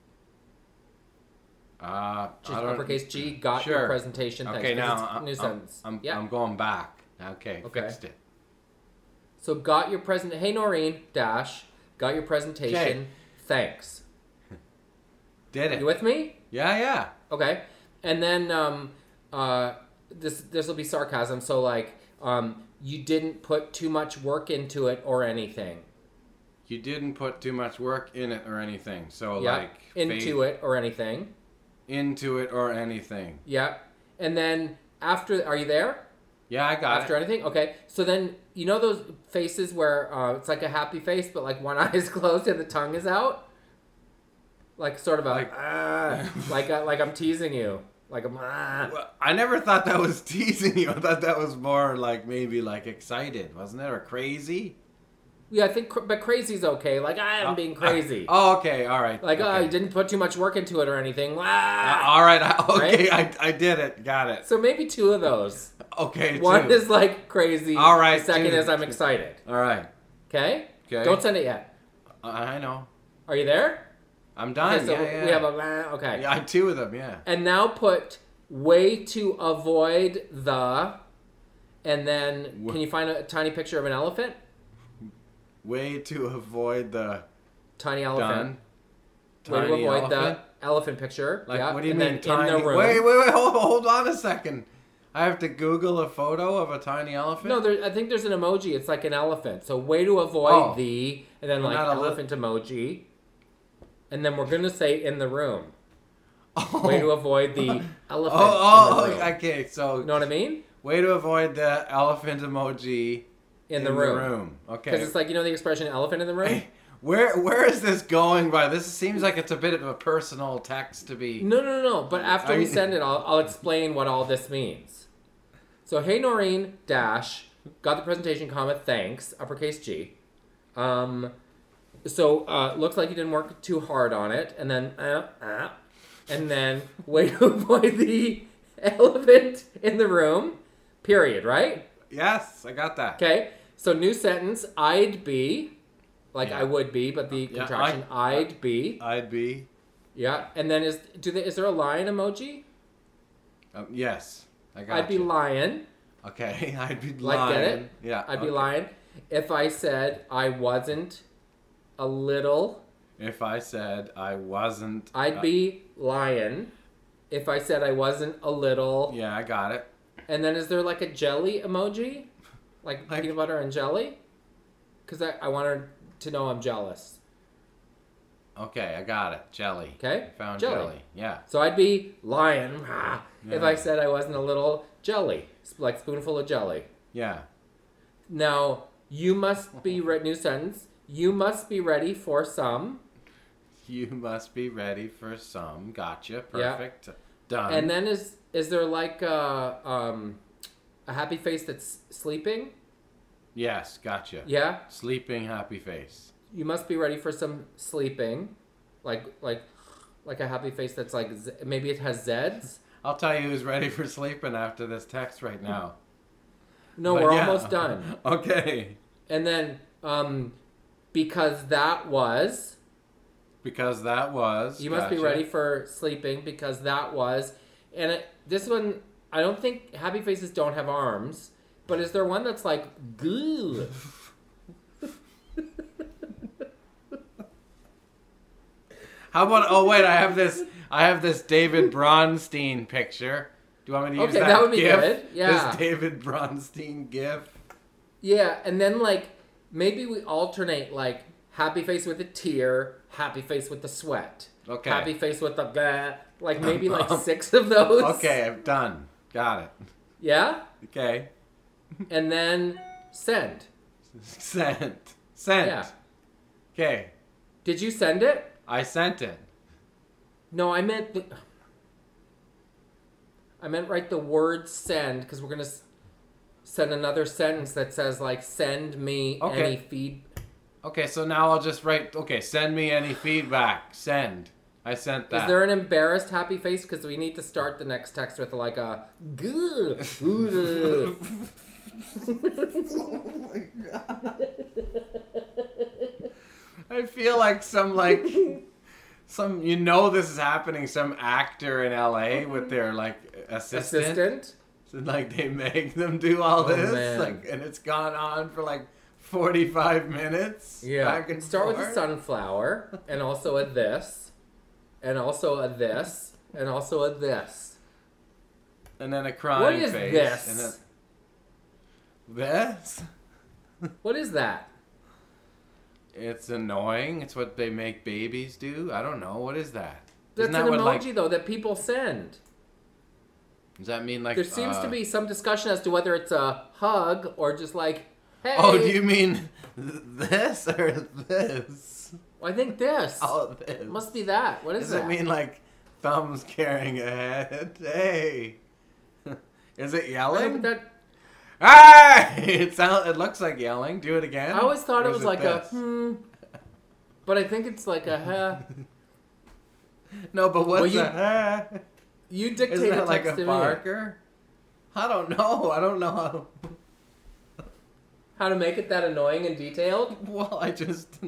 C: Just
B: I don't-
C: uppercase G, got your
B: Sure.
C: presentation, thanks.
B: Okay,
C: 'cause
B: now
C: it's new sentence.
B: I'm
C: Yeah.
B: going back. Okay,
C: Okay.
B: fixed it.
C: So got your present. Hey Noreen, dash. Got your presentation.
B: Okay.
C: Thanks.
B: Did it?
C: You with me?
B: Yeah.
C: Okay. And then this will be sarcasm. So like you didn't put too much work into it or anything.
B: You didn't put too much work in it or anything. So
C: Yeah.
B: like
C: Into it or anything.
B: Into it or anything.
C: Yeah. And then after, are you there?
B: Yeah, I got
C: After
B: it.
C: anything? Okay. So then, you know those faces where it's like a happy face, but like one eye is closed and the tongue is out? Like sort of a, like I'm teasing you. Like I'm,
B: Well, I never thought that was teasing you. I thought that was more like maybe like excited, wasn't it? Or crazy?
C: Yeah, I think, but crazy's okay. Like, I am being crazy.
B: Oh, okay. All right.
C: Like,
B: okay.
C: you didn't put too much work into it or anything.
B: All right. Okay,
C: Right?
B: I did it. Got it.
C: So maybe two of those.
B: Okay,
C: One
B: two.
C: is like crazy.
B: All right,
C: The second
B: two.
C: is I'm excited.
B: All right.
C: Okay?
B: Okay.
C: Don't send it yet.
B: I know.
C: Are you there?
B: I'm done.
C: Okay, so
B: yeah.
C: we have a, okay.
B: Yeah, two of them. Yeah.
C: And now put way to avoid the, and then can you find a tiny picture of an elephant?
B: Way to avoid the
C: Tiny elephant.
B: done.
C: Way to
B: Tiny
C: avoid
B: elephant?
C: the elephant picture.
B: Like,
C: yeah.
B: what do you
C: and
B: mean
C: then
B: tiny?
C: in the room.
B: Wait, hold on a second. I have to Google a photo of a tiny elephant?
C: No, I think there's an emoji. It's like an elephant. So way to avoid
B: Oh.
C: the, and then like
B: Not a
C: elephant emoji. And then we're going to say in the room.
B: Oh.
C: Way to avoid the elephant
B: Oh,
C: in the room.
B: okay. So,
C: You know what I mean?
B: way to avoid the elephant emoji
C: In the room.
B: Okay.
C: Because it's like, you know the expression elephant in the room?
B: Hey, where is this going by? This seems like it's a bit of a personal text to be.
C: No. But after we
B: I-
C: send it, I'll explain what all this means. So, hey Noreen, dash, got the presentation, comma, thanks, uppercase G. So, looks like you didn't work too hard on it. And then, and then, way to avoid the elephant in the room, period, right?
B: Yes, I got that.
C: Okay, so new sentence, I'd be, like
B: Yeah.
C: I would be, but the
B: Yeah,
C: contraction, I'd be.
B: I'd be.
C: Yeah, and then is there a lion emoji?
B: Yes, I got
C: I'd be
B: you.
C: lion.
B: Okay, I'd be
C: Like,
B: lying.
C: get it?
B: Yeah.
C: I'd be
B: okay.
C: lying. If I said I wasn't a little,
B: If I said I wasn't.
C: I'd be lion. If I said I wasn't a little.
B: Yeah, I got it.
C: And then is there like a jelly emoji? Like
B: Like-
C: peanut butter and jelly? Because I want her to know I'm jealous.
B: Okay, I got it. Jelly.
C: Okay?
B: I found
C: Jelly.
B: jelly. Yeah.
C: So I'd be lion if
B: Yeah.
C: I said I wasn't a little jelly. Like spoonful of jelly.
B: Yeah.
C: Now, you must be, new sentence, you must be ready for some.
B: You must be ready for some. Gotcha.
C: Yeah.
B: Perfect. Done.
C: And then is there like a happy face that's sleeping?
B: Yes, gotcha.
C: Yeah?
B: Sleeping happy face.
C: You must be ready for some sleeping. Like a happy face that's like, maybe it has Z's?
B: I'll tell you who's ready for sleeping after this text right now.
C: No,
B: But
C: we're
B: yeah.
C: almost done.
B: Okay.
C: And then, because that was,
B: Because that was.
C: you must be
B: gotcha.
C: ready for sleeping because that was, and this one, I don't think happy faces don't have arms, but is there one that's like, goo?
B: How about? Oh wait, I have this David Bronstein picture. Do you want me to use
C: Okay,
B: that?
C: that would be
B: GIF?
C: good. Yeah.
B: This David Bronstein gif.
C: Yeah, and then like, maybe we alternate like, happy face with a tear, happy face with the sweat.
B: Okay.
C: Happy face with the blah. Like maybe like 6 of those.
B: Okay, I'm done. Got it.
C: Yeah?
B: Okay.
C: And then send.
B: Sent.
C: Yeah.
B: Okay.
C: Did you send it?
B: I sent it.
C: No, I meant write the word send because we're gonna send another sentence that says like send me
B: Okay.
C: any feed.
B: Okay, so now I'll just write. Okay, send me any feedback. Send. I sent that.
C: Is there an embarrassed happy face? Because we need to start the next text with like a good.
B: I feel like some this is happening. Some actor in LA with their like assistant. So, like they make them do all this,
C: man.
B: like, and it's gone on for like 45 minutes.
C: Yeah.
B: Back and
C: Start with
B: forth.
C: a sunflower, and also a this, and also a this, and also a this.
B: And then a crying
C: What is
B: face.
C: this?
B: And then, this?
C: What is that?
B: It's annoying. It's what they make babies do. I don't know. What is that?
C: That's
B: Isn't that
C: an
B: what,
C: emoji,
B: like,
C: though, that people send.
B: does that mean like?
C: There seems to be some discussion as to whether it's a hug or just like, hey.
B: Oh, do you mean this or this?
C: Well, I think this.
B: Oh, this.
C: It must be that. What is
B: Does
C: that?
B: it mean like thumbs carrying a head? Hey. Is it
C: I know,
B: yelling?
C: but that,
B: Ah! It looks like yelling. Do it again.
C: I always thought
B: Or
C: it
B: is
C: was like
B: this?
C: but I think it's like a
B: No, but what's
C: Well, you-
B: a
C: You
B: Is
C: dictated
B: that like
C: text
B: a
C: to me.
B: barker? I don't know. I don't know how.
C: How to make it that annoying and detailed?
B: Well, I just.
C: It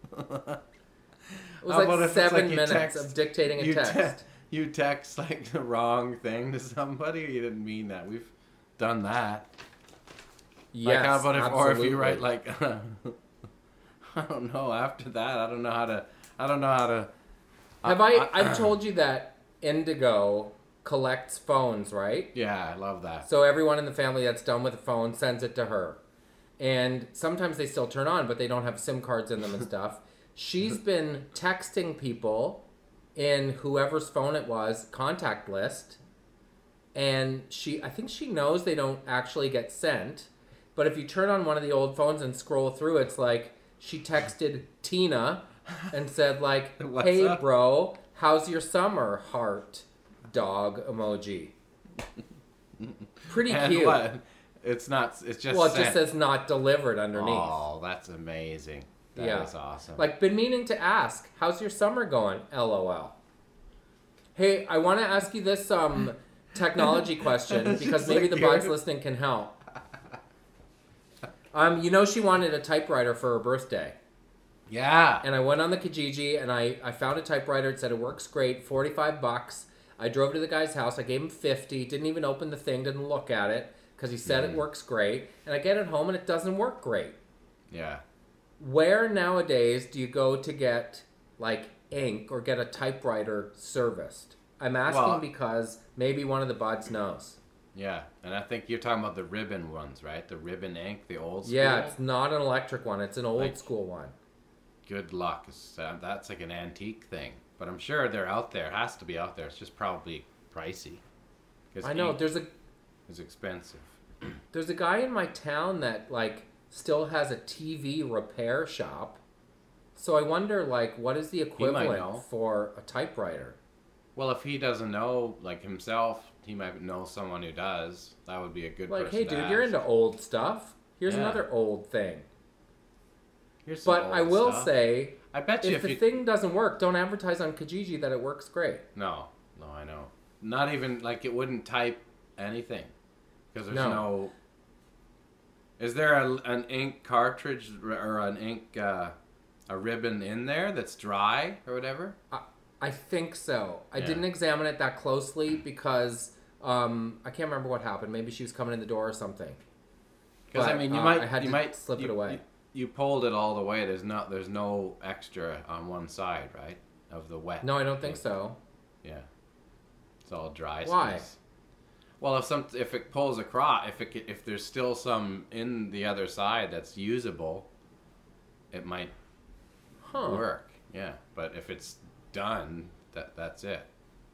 C: was
B: How about
C: like
B: if it's
C: 7
B: like you
C: minutes
B: text-
C: of dictating a
B: you
C: text.
B: You text like the wrong thing to somebody. You didn't mean that. We've done that.
C: Yes,
B: Like how about if, or if you
C: absolutely.
B: write like, I don't know. After that, I don't know how to.
C: Have I've told you that Indigo collects phones, right?
B: Yeah, I love that.
C: So everyone in the family that's done with a phone sends it to her. And sometimes they still turn on, but they don't have SIM cards in them and stuff. She's been texting people in whoever's phone it was, contact list. And I think she knows they don't actually get sent. But if you turn on one of the old phones and scroll through, it's like she texted Tina and said like,
B: What's
C: hey
B: up?
C: bro, how's your summer? Heart, dog emoji. Pretty
B: And
C: cute.
B: what? It's not. It's just.
C: Well, it just
B: sent.
C: says not delivered underneath.
B: Oh, that's amazing. That is
C: Yeah.
B: awesome.
C: Like, been meaning to ask, how's your summer going? LOL. Hey, I want to ask you this technology question
B: It's
C: because
B: just
C: maybe
B: like
C: the buds listening can help. You know she wanted a typewriter for her birthday.
B: yeah.
C: And I went on the Kijiji and I found a typewriter. It said it works great, $45. I drove to the guy's house. I gave him 50. Didn't even open the thing. Didn't look at it because he said it works great. And I get it home and it doesn't work great.
B: Yeah.
C: Where nowadays do you go to get like ink or get a typewriter serviced? I'm asking
B: Well-
C: because maybe one of the buds knows.
B: Yeah. And I think you're talking about the ribbon ones, right? The ribbon ink, the old school.
C: Yeah, it's not an electric one. It's an old
B: Like-
C: school one.
B: Good luck. That's like an antique thing. But I'm sure they're out there. It has to be out there. It's just probably pricey. 'Cause
C: I know
B: ink
C: there's
B: is expensive.
C: a guy in my town that like still has a TV repair shop. So I wonder like what is the
B: know.
C: equivalent for a typewriter?
B: Well, if he doesn't know, like himself, he might know someone who does. That would be a good
C: Like,
B: person
C: hey
B: to
C: dude, you're
B: ask.
C: into old stuff. Here's
B: Yeah.
C: another old thing.
B: Here's some
C: But
B: old
C: I will
B: stuff.
C: say,
B: I bet you
C: if the
B: you...
C: thing doesn't work, don't advertise on Kijiji that it works great.
B: No, I know. Not even, like, it wouldn't type anything. Because there's
C: No.
B: no... Is there an ink cartridge or an ink, a ribbon in there that's dry or whatever?
C: I think so. I
B: Yeah.
C: didn't examine it that closely because I can't remember what happened. Maybe she was coming in the door or something.
B: Because, I
C: But,
B: mean,
C: I had
B: you
C: to
B: might
C: slip it away.
B: You pulled it all the way. There's no extra on one side, right? Of the wet.
C: No, I don't think so.
B: Yeah. It's all dry.
C: Why?
B: Space. Well, if it pulls across, if there's still some in the other side that's usable, it might
C: Huh.
B: work. Yeah, but if it's done, that's it.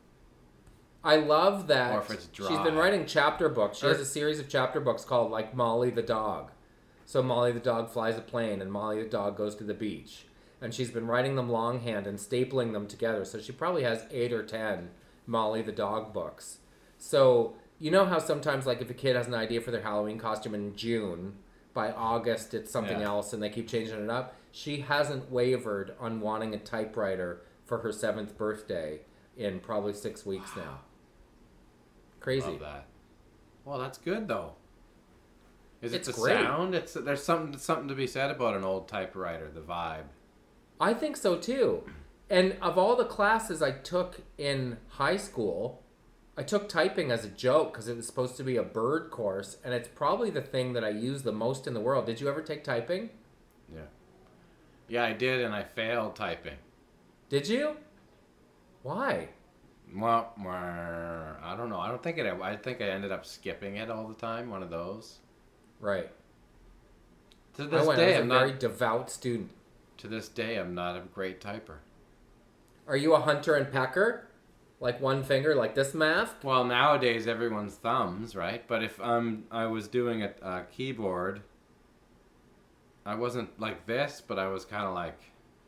C: I love that
B: Or if it's
C: she's been
B: dry.
C: writing chapter books. She
B: Or-
C: has a series of chapter books called like Molly the Dog. So Molly the Dog flies a plane and Molly the Dog goes to the beach. And she's been writing them longhand and stapling them together. So she probably has 8 or 10 Molly the Dog books. So you know how sometimes like if a kid has an idea for their Halloween costume in June, by August it's something
B: Yeah.
C: else and they keep changing it up. She hasn't wavered on wanting a typewriter for her 7th birthday in probably 6 weeks now. Crazy.
B: Love that. Well, that's good though. Is it
C: It's
B: the
C: great.
B: sound? There's something to be said about an old typewriter, the vibe.
C: I think so too. And of all the classes I took in high school, I took typing as a joke because it was supposed to be a bird course, and it's probably the thing that I use the most in the world. Did you ever take typing?
B: Yeah. Yeah, I did, and I failed typing.
C: Did you? Why?
B: Well, I don't know. I think I ended up skipping it all the time. One of those.
C: Right.
B: To
C: I
B: this
C: was
B: day,
C: a
B: I'm
C: very
B: not.
C: devout student.
B: To this day, I'm not a great typer.
C: Are you a hunter and pecker? Like one finger, like this math?
B: Well, nowadays everyone's thumbs, right? But if I was doing a keyboard, I wasn't like this, but I was kind of like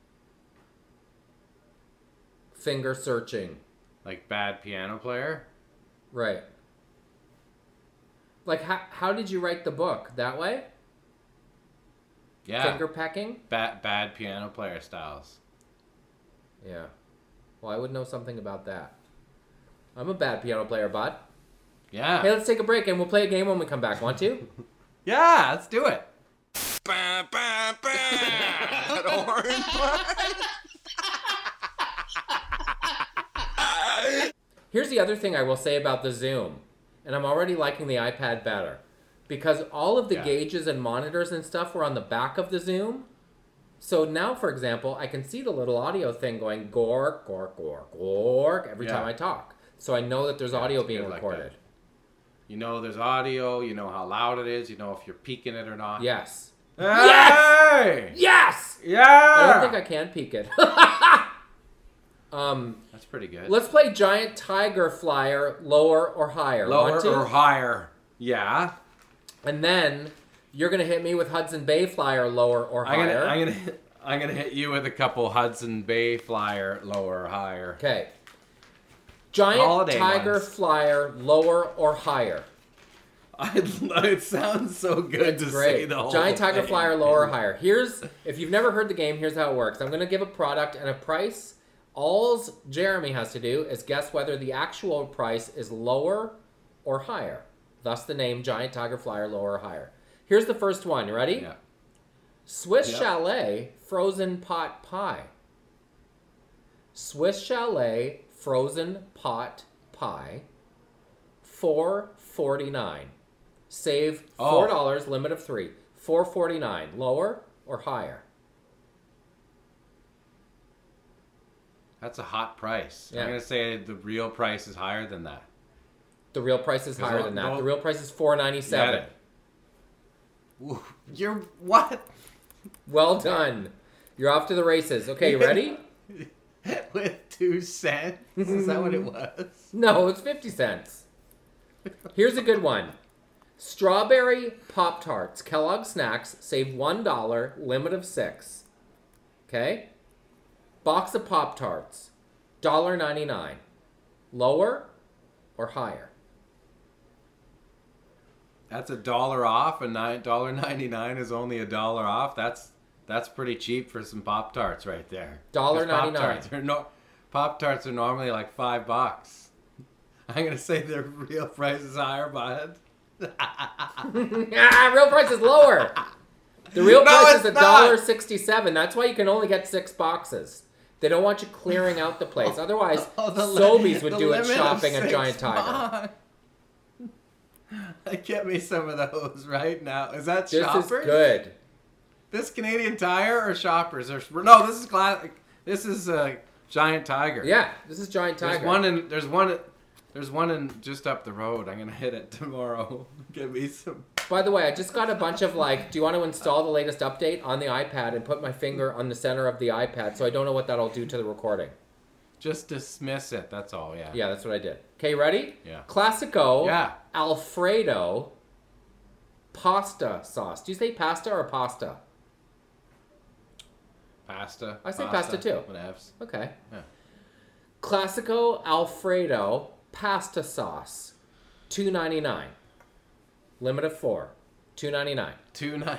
C: Finger searching.
B: bad piano player.
C: Right. Like, how did you write the book? That way?
B: Yeah.
C: Finger pecking?
B: Bad piano player styles.
C: Yeah. Well, I would know something about that. I'm a bad piano player, bud.
B: Yeah.
C: Hey, let's take a break and we'll play a game when we come back. Want to?
B: Yeah, let's do it.
A: Bah, bah, bah. That orange one.
C: Here's the other thing I will say about the Zoom. And I'm already liking the iPad better. Because all of the
B: Yeah.
C: gauges and monitors and stuff were on the back of the Zoom. So now, for example, I can see the little audio thing going gork, gork, gork, gork every
B: Yeah.
C: time I talk. So I know that there's audio
B: it's
C: being
B: good like
C: recorded.
B: that. You know there's audio, you know how loud it is, you know if you're peaking it or not.
C: Yes.
B: Hey!
C: Yes!
B: Yeah!
C: I don't think I can peek it.
B: That's pretty good.
C: Let's play Giant Tiger Flyer, lower or higher.
B: Lower
C: Want to?
B: or higher. Yeah.
C: And then you're gonna hit me with Hudson Bay Flyer, lower or higher.
B: I'm gonna hit you with a couple Hudson Bay Flyer, lower or higher.
C: Okay. Giant
B: Holiday
C: Tiger
B: ones.
C: Flyer, lower or higher.
B: It sounds so good to say
C: Great.
B: the whole
C: Giant Tiger
B: thing.
C: Flyer, lower or higher. Here's, if you've never heard the game, here's how it works. I'm gonna give a product and a price. All Jeremy has to do is guess whether the actual price is lower or higher. Thus the name Giant Tiger Flyer, lower or higher. Here's the first one. You ready?
B: Yeah.
C: Swiss
B: Yep.
C: Chalet frozen pot pie. Swiss Chalet frozen pot pie. $4.49. Save $4. Limit of 3. $4.49. Lower or higher?
B: That's a hot price.
C: Yeah.
B: I'm gonna say the real price is higher than that.
C: The real price is higher than that. The real price is $4.97.
B: Ooh, you're what?
C: Well done. You're off to the races. Okay, you ready?
B: With 2 cents? Is that what it was?
C: No, it's 50 cents. Here's a good one. Strawberry Pop-Tarts. Kellogg Snacks. Save $1. Limit of 6. Okay? Box of Pop-Tarts. $1.99. Lower or higher?
B: That's $1 off, and $1.99 is only $1 off. That's pretty cheap for some Pop-Tarts right there.
C: $1.99.
B: Pop-Tarts are normally like $5. I'm gonna say the real price is higher, bud.
C: Real price is lower. The real
B: No,
C: price is
B: it's not.
C: $1.67. That's why you can only get 6 boxes. They don't want you clearing out the place. Otherwise,
B: The
C: Sobeys would
B: the
C: do it
B: limit of
C: shopping at
B: 6
C: Giant Tiger.
B: bucks. Get me some of those right now. Is that
C: This
B: Shoppers?
C: is good.
B: This Canadian Tire or Shoppers? No, this is classic. This is Giant Tiger.
C: Yeah, this is Giant Tiger.
B: There's one in just up the road. I'm gonna hit it tomorrow. Get me some.
C: By the way, I just got a bunch of do you want to install the latest update on the iPad and put my finger on the center of the iPad, so I don't know what that'll do to the recording.
B: Just dismiss it. That's all. Yeah.
C: Yeah, that's what I did. Okay, ready?
B: Yeah.
C: Classico
B: Yeah.
C: Alfredo pasta sauce. Do you say pasta or pasta?
B: Pasta.
C: I say pasta too.
B: Whatevs.
C: Okay.
B: Yeah.
C: Classico Alfredo pasta sauce. $2.99. Limit of 4. $2.99.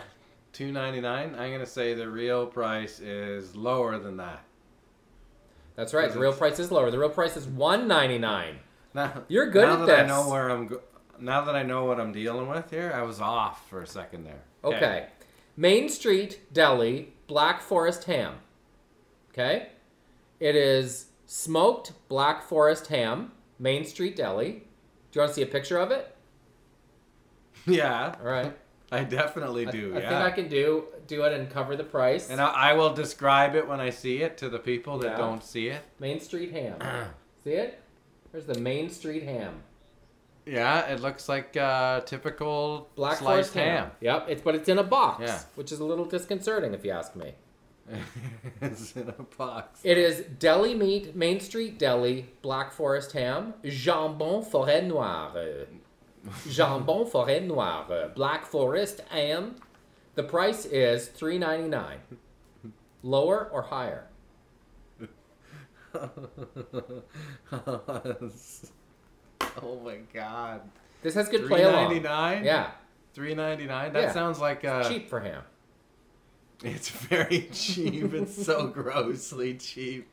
B: $2.99. I'm gonna say the real price is lower than that.
C: That's right. The real price is lower. The real price is $1.99.
B: Now,
C: You're good
B: now
C: at
B: that I
C: this.
B: know where now that I know what I'm dealing with here, I was off for a second there.
C: Okay. Main Street Deli Black Forest ham. Okay? It is smoked Black Forest ham, Main Street Deli. Do you want to see a picture of it?
B: Yeah.
C: All right.
B: I definitely do.
C: I think I can do it and cover the price.
B: And I will describe it when I see it to the people that
C: Yeah.
B: don't see it.
C: Main Street ham. See it? There's the Main Street ham.
B: Yeah, it looks like typical
C: Black
B: sliced
C: Forest ham. Yep, but it's in a box,
B: Yeah.
C: which is a little disconcerting if you ask me.
B: It's in a box.
C: It is deli meat, Main Street Deli, Black Forest ham, jambon forêt noire. Jambon forêt noire, Black Forest ham. The price is $3.99. Lower or higher?
B: Oh my god.
C: This has good play along.
B: $3.99?
C: Yeah,
B: $3.99? That
C: Yeah.
B: sounds like
C: cheap for ham.
B: It's very cheap. It's so grossly cheap.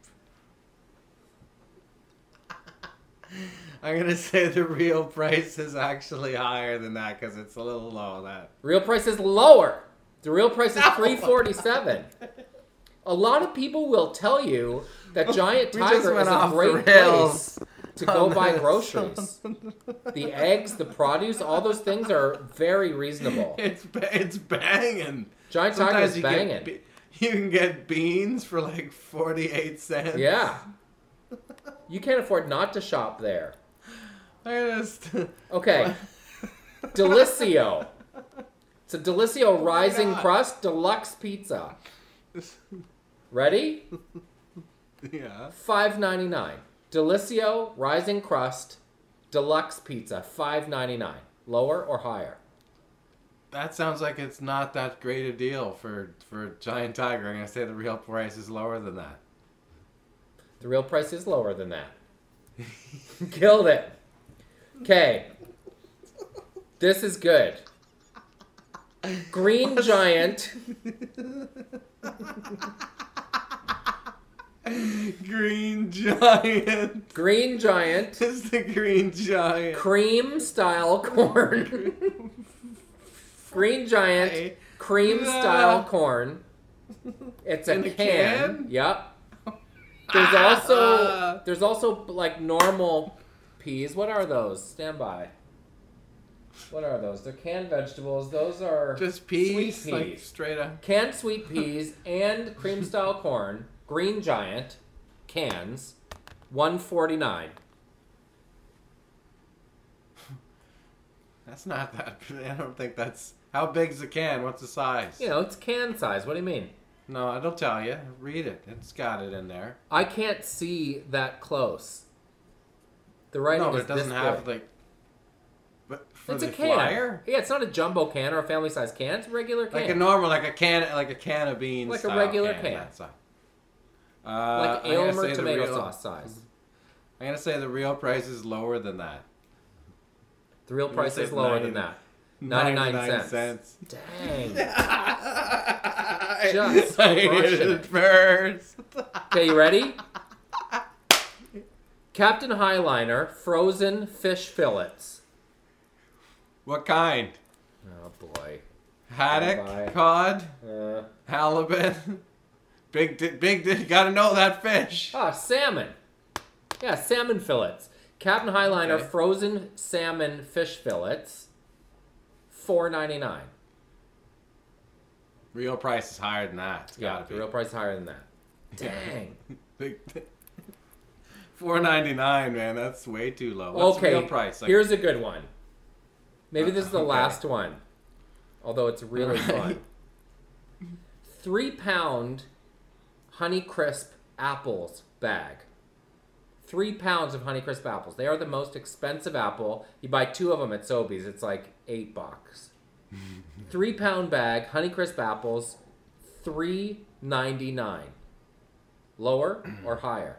B: I'm gonna say the real price is actually higher than that because it's a little low on that.
C: Real price is lower. The real price is $3.47. A lot of people will tell you that Giant
B: We just
C: Tiger
B: went
C: is a
B: off the
C: great
B: rails
C: place to go
B: on
C: buy
B: this.
C: groceries. The eggs, the produce, all those things are very reasonable.
B: It's banging.
C: Giant Tiger
B: Sometimes
C: is
B: you
C: banging.
B: you can get beans for like 48 cents.
C: Yeah. You can't afford not to shop there.
B: I just
C: Okay. Delicio. It's a Delicio Rising
B: God.
C: Crust Deluxe Pizza. Ready?
B: yeah.
C: $5.99. Delicio Rising Crust Deluxe Pizza. $5.99. Lower or higher?
B: That sounds like it's not that great a deal for Giant Tiger. I'm gonna say the real price is lower than that.
C: The real price is lower than that. Killed it. Okay. This is good. Green Giant.
B: Green Giant.
C: Green Giant.
B: It's the Green Giant.
C: Cream style corn. Green Giant. Cream style corn. It's a
B: In a
C: can.
B: can?
C: Yep. There's also like normal peas. What are those? Stand by. What are those? They're canned vegetables. Those are
B: Just peas,
C: sweet
B: like
C: peas.
B: straight up.
C: Canned sweet peas and cream style corn. Green Giant cans. $1.49.
B: That's not that. I don't think that's. How big's the can? What's the size?
C: You know, it's can size. What do you mean?
B: No, it'll tell you. Read it. It's got it in there.
C: I can't see that close. The writing
B: No, but
C: is
B: it doesn't
C: this
B: have
C: big.
B: like. But for
C: It's
B: the
C: a can.
B: flyer,
C: Yeah, it's not a jumbo can or a family size can. It's a regular can.
B: like a normal, like a can of beans.
C: Like a
B: style
C: regular can.
B: that size.
C: like
B: I'm gonna
C: Aylmer
B: say the
C: tomato
B: real-
C: sauce size.
B: I'm gonna say the real price is lower than that.
C: The real price
B: say
C: is lower
B: 90
C: than that. 99
B: cents.
C: Dang.
B: I
C: Just
B: hit
C: crushing
B: it
C: it.
B: first.
C: Okay, you ready? Captain Highliner frozen fish fillets.
B: What kind?
C: Oh boy.
B: Haddock,
C: Bye.
B: cod,
C: Uh,
B: halibut. Gotta know that fish.
C: salmon. Yeah, salmon fillets. Captain Highliner
B: Okay.
C: frozen salmon fish fillets. $4.99.
B: Real price is higher than that. It's
C: Yeah,
B: gotta
C: the
B: be.
C: real price is higher than that. Dang.
B: $4.99, man. That's way too low. What's
C: Okay,
B: the real price? Like,
C: here's a good one. Maybe this is the
B: Okay.
C: last one. Although it's really
B: Alright.
C: fun. 3-pound Honeycrisp apples bag. 3 pounds of Honeycrisp apples. They are the most expensive apple. You buy 2 of them at Sobeys. It's like $8. 3-pound bag, Honeycrisp apples, $3.99. Lower or higher?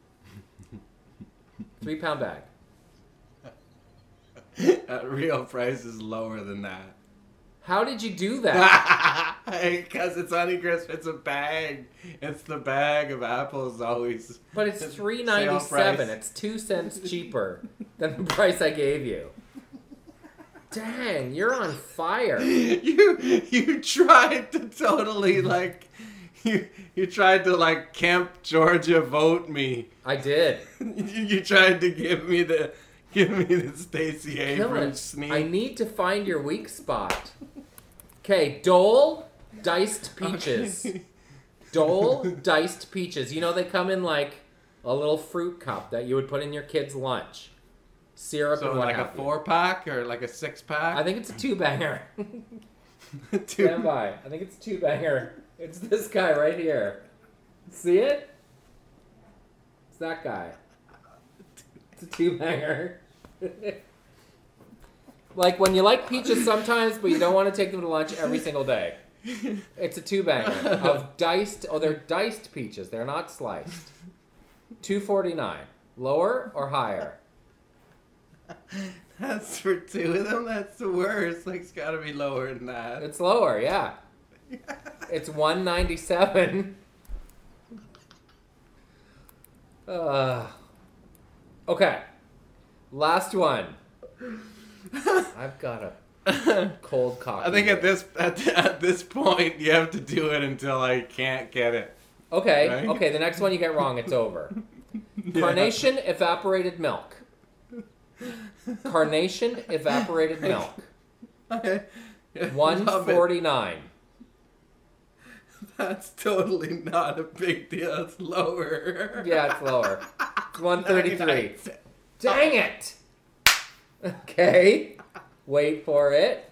C: 3-pound bag.
B: That real price is lower than that.
C: How did you do that?
B: Because it's Honeycrisp. It's a bag. It's the bag of apples always.
C: But it's
B: Sale
C: $3.97.
B: price.
C: It's 2 cents cheaper than the price I gave you. Dang, you're on fire.
B: You tried to totally like you tried to like Camp Georgia vote me.
C: I did.
B: You tried to give me the Stacey Abrams sneak.
C: I need to find your weak spot. Okay, Dole diced peaches.
B: Okay.
C: Dole diced peaches. You know they come in like a little fruit cup that you would put in your kid's lunch. Syrup
B: So
C: and what
B: like a
C: have you.
B: 4-pack or like a 6-pack?
C: I think it's a 2-banger. Stand by. I think it's a 2-banger. It's this guy right here. See it? It's that guy. It's a 2-banger. Like when you like peaches sometimes, but you don't want to take them to lunch every single day. It's a 2-banger of diced. Oh, they're diced peaches. They're not sliced. $2.49. Lower or higher?
B: That's for 2 of them. That's the worst. Like it's got to be lower than that.
C: It's lower, yeah. It's $1.97. Okay. Last one. I've got a cold coffee.
B: I think at this point you have to do it until I can't get it.
C: Okay,
B: Right?
C: okay, the next one you get wrong, it's over.
B: Yeah.
C: Carnation evaporated milk. Carnation evaporated milk. $1.49.
B: That's totally not a big deal. It's lower.
C: Yeah, it's lower. It's $1.33. Dang it! Okay. Wait for it.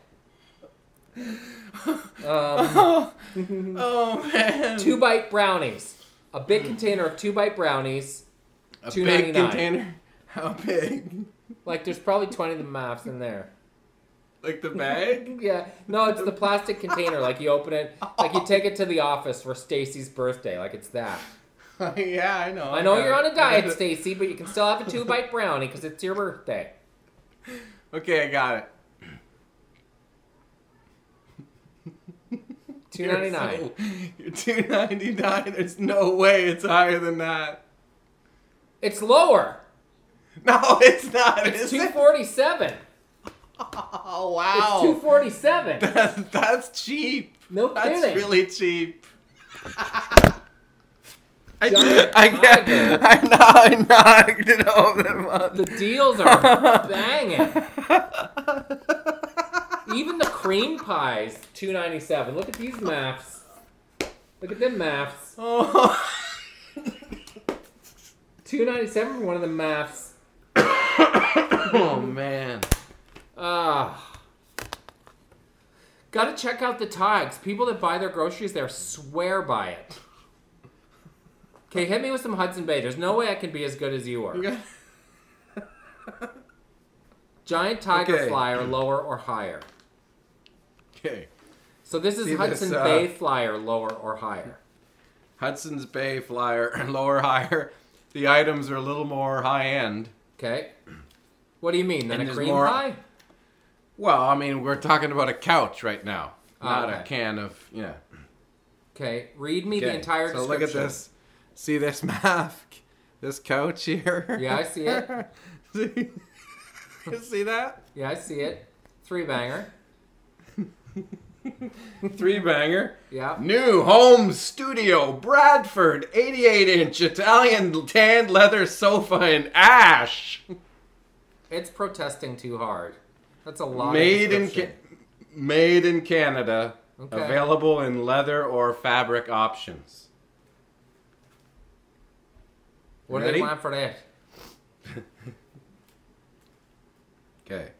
B: Oh man.
C: 2-bite brownies. A big container of 2-bite brownies.
B: A
C: $2.99.
B: big container. How big?
C: Like there's probably 20 of the maps in there.
B: Like the bag?
C: Yeah. No, it's the plastic container. Like you open it, like you take it to the office for Stacy's birthday. Like it's that.
B: Yeah, I know.
C: I know you're on a diet, Stacy, but you can still have a 2-bite brownie because it's your birthday.
B: Okay, I got it.
C: $2.99.
B: You're $2.99. There's no way it's higher than that.
C: It's lower.
B: No, it's not.
C: It's
B: is it?
C: $2.47.
B: Oh wow.
C: It's $2.47.
B: That's cheap.
C: No
B: That's
C: kidding.
B: really cheap.
C: Giant
B: I
C: tiger.
B: knocked it over.
C: The deals are banging. Even the cream pies, $2.97. Look at these maths. Look at them maths.
B: Oh.
C: $2.97 for one of the maths.
B: Oh man.
C: Gotta check out the tags. People that buy their groceries there swear by it. Okay, hit me with some Hudson Bay. There's no way I can be as good as you are. Giant tiger
B: Okay.
C: flyer, lower or higher?
B: Okay.
C: So this is
B: See
C: Hudson
B: this,
C: Bay flyer, lower or higher?
B: Hudson's Bay flyer, lower, higher. The items are a little more high end.
C: Okay. What do you mean? Then
B: And
C: a
B: there's
C: cream
B: more-
C: pie?
B: Well, I mean, we're talking about a couch right now, not
C: okay.
B: a can of, yeah.
C: Okay, read me the
B: Okay,
C: entire
B: so
C: description.
B: look at this. See this map? This couch here?
C: Yeah, I see it.
B: See? You see that?
C: Yeah, I see it. 3-banger.
B: 3-banger.
C: Yeah.
B: New home studio, Bradford, 88-inch Italian tanned leather sofa in ash.
C: It's protesting too hard. That's a lot
B: Made
C: of
B: in
C: description.
B: made in Canada.
C: Okay.
B: Available in leather or fabric options.
C: What do
B: Ready?
C: they want for that?
B: Okay.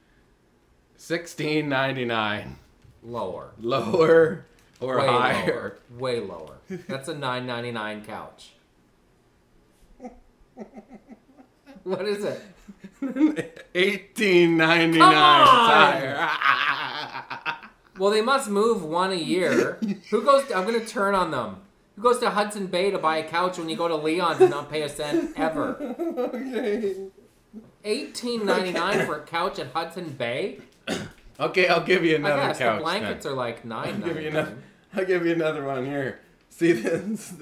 B: $16.99.
C: Lower.
B: Lower or
C: Way
B: higher?
C: lower. Way lower. That's a $9.99 couch. What is it?
B: $18.99.
C: Come on!
B: Higher.
C: Well, they must move one a year. Who goes? I'm gonna turn on them. Who goes to Hudson Bay to buy a couch when you go to Leon's and not pay a cent ever?
B: Okay.
C: $18.99 for a couch at Hudson Bay?
B: Okay, I'll give you
C: I
B: another
C: guess
B: couch.
C: the blankets
B: then.
C: are like
B: I'll give you
C: $9.99.
B: another. I'll give you another one here. See this?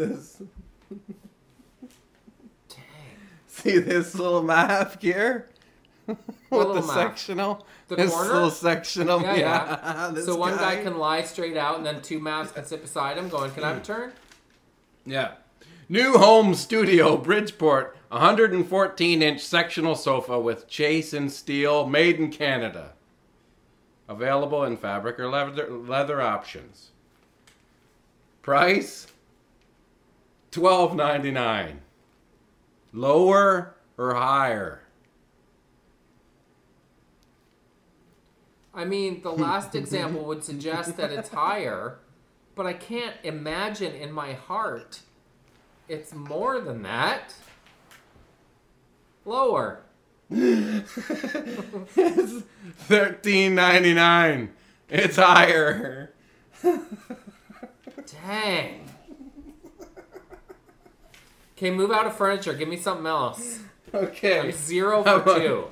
C: Dang.
B: See this little mask here? With
C: little
B: the
C: mask?
B: sectional.
C: The
B: this
C: corner?
B: little sectional.
C: Yeah,
B: Yeah. This
C: So one guy can lie straight out, and then two masks can sit beside him, going, "Can I have a turn?"
B: Yeah. New home studio, Bridgeport. 114-inch sectional sofa with chase and steel, made in Canada. Available in fabric or leather options. Price? $12.99. Lower or higher?
C: I mean, the last example would suggest that it's higher, but I can't imagine in my heart it's more than that. Lower.
B: It's $13.99. It's higher.
C: Dang. Okay, move out of furniture. Give me something else.
B: Okay.
C: I'm 0
B: How
C: for
B: about-
C: 2.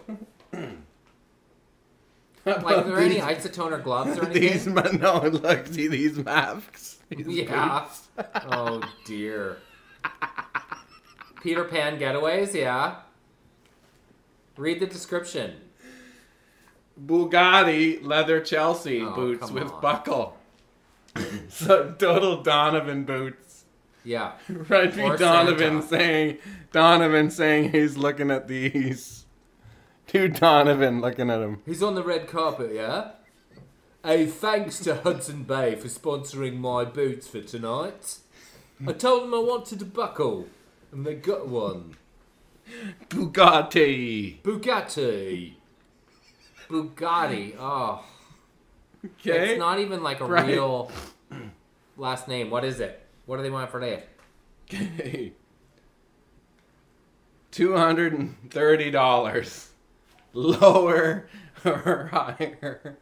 C: Like, are there any isotoner gloves or
B: These
C: anything?
B: no, look, see these masks. These
C: Yeah.
B: boots.
C: Oh, dear. Peter Pan getaways, yeah. Read the description.
B: Bugatti leather Chelsea
C: Oh,
B: boots
C: come
B: with
C: on.
B: buckle. So total Donovan boots.
C: Yeah.
B: Right, be
C: Or
B: Donovan
C: Santa.
B: saying he's looking at these. To Donovan looking at him.
C: He's on the red carpet, yeah? Hey, thanks to Hudson Bay for sponsoring my boots for tonight. I told them I wanted a buckle, and they got one.
B: Bugatti.
C: Bugatti. Bugatti. Oh.
B: Okay.
C: It's not even like a
B: Right.
C: real last name. What is it? What do they want for that?
B: Okay. $230. Lower or higher?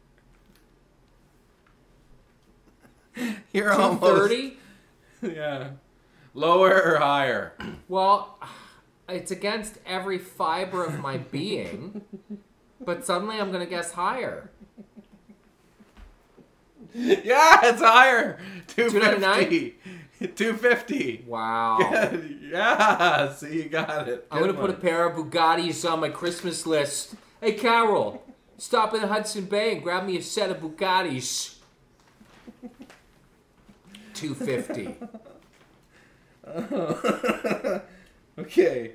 B: You're almost.
C: 230?
B: Yeah. Lower or higher?
C: Well, it's against every fiber of my being, but suddenly I'm going to guess higher.
B: Yeah, it's higher.
C: $299?
B: $250.
C: Wow.
B: Yeah, so you got it.
C: I'm going to put a pair of Bugattis on my Christmas list. Hey, Carol, stop in Hudson Bay and grab me a set of Bugattis. $250.
B: Okay.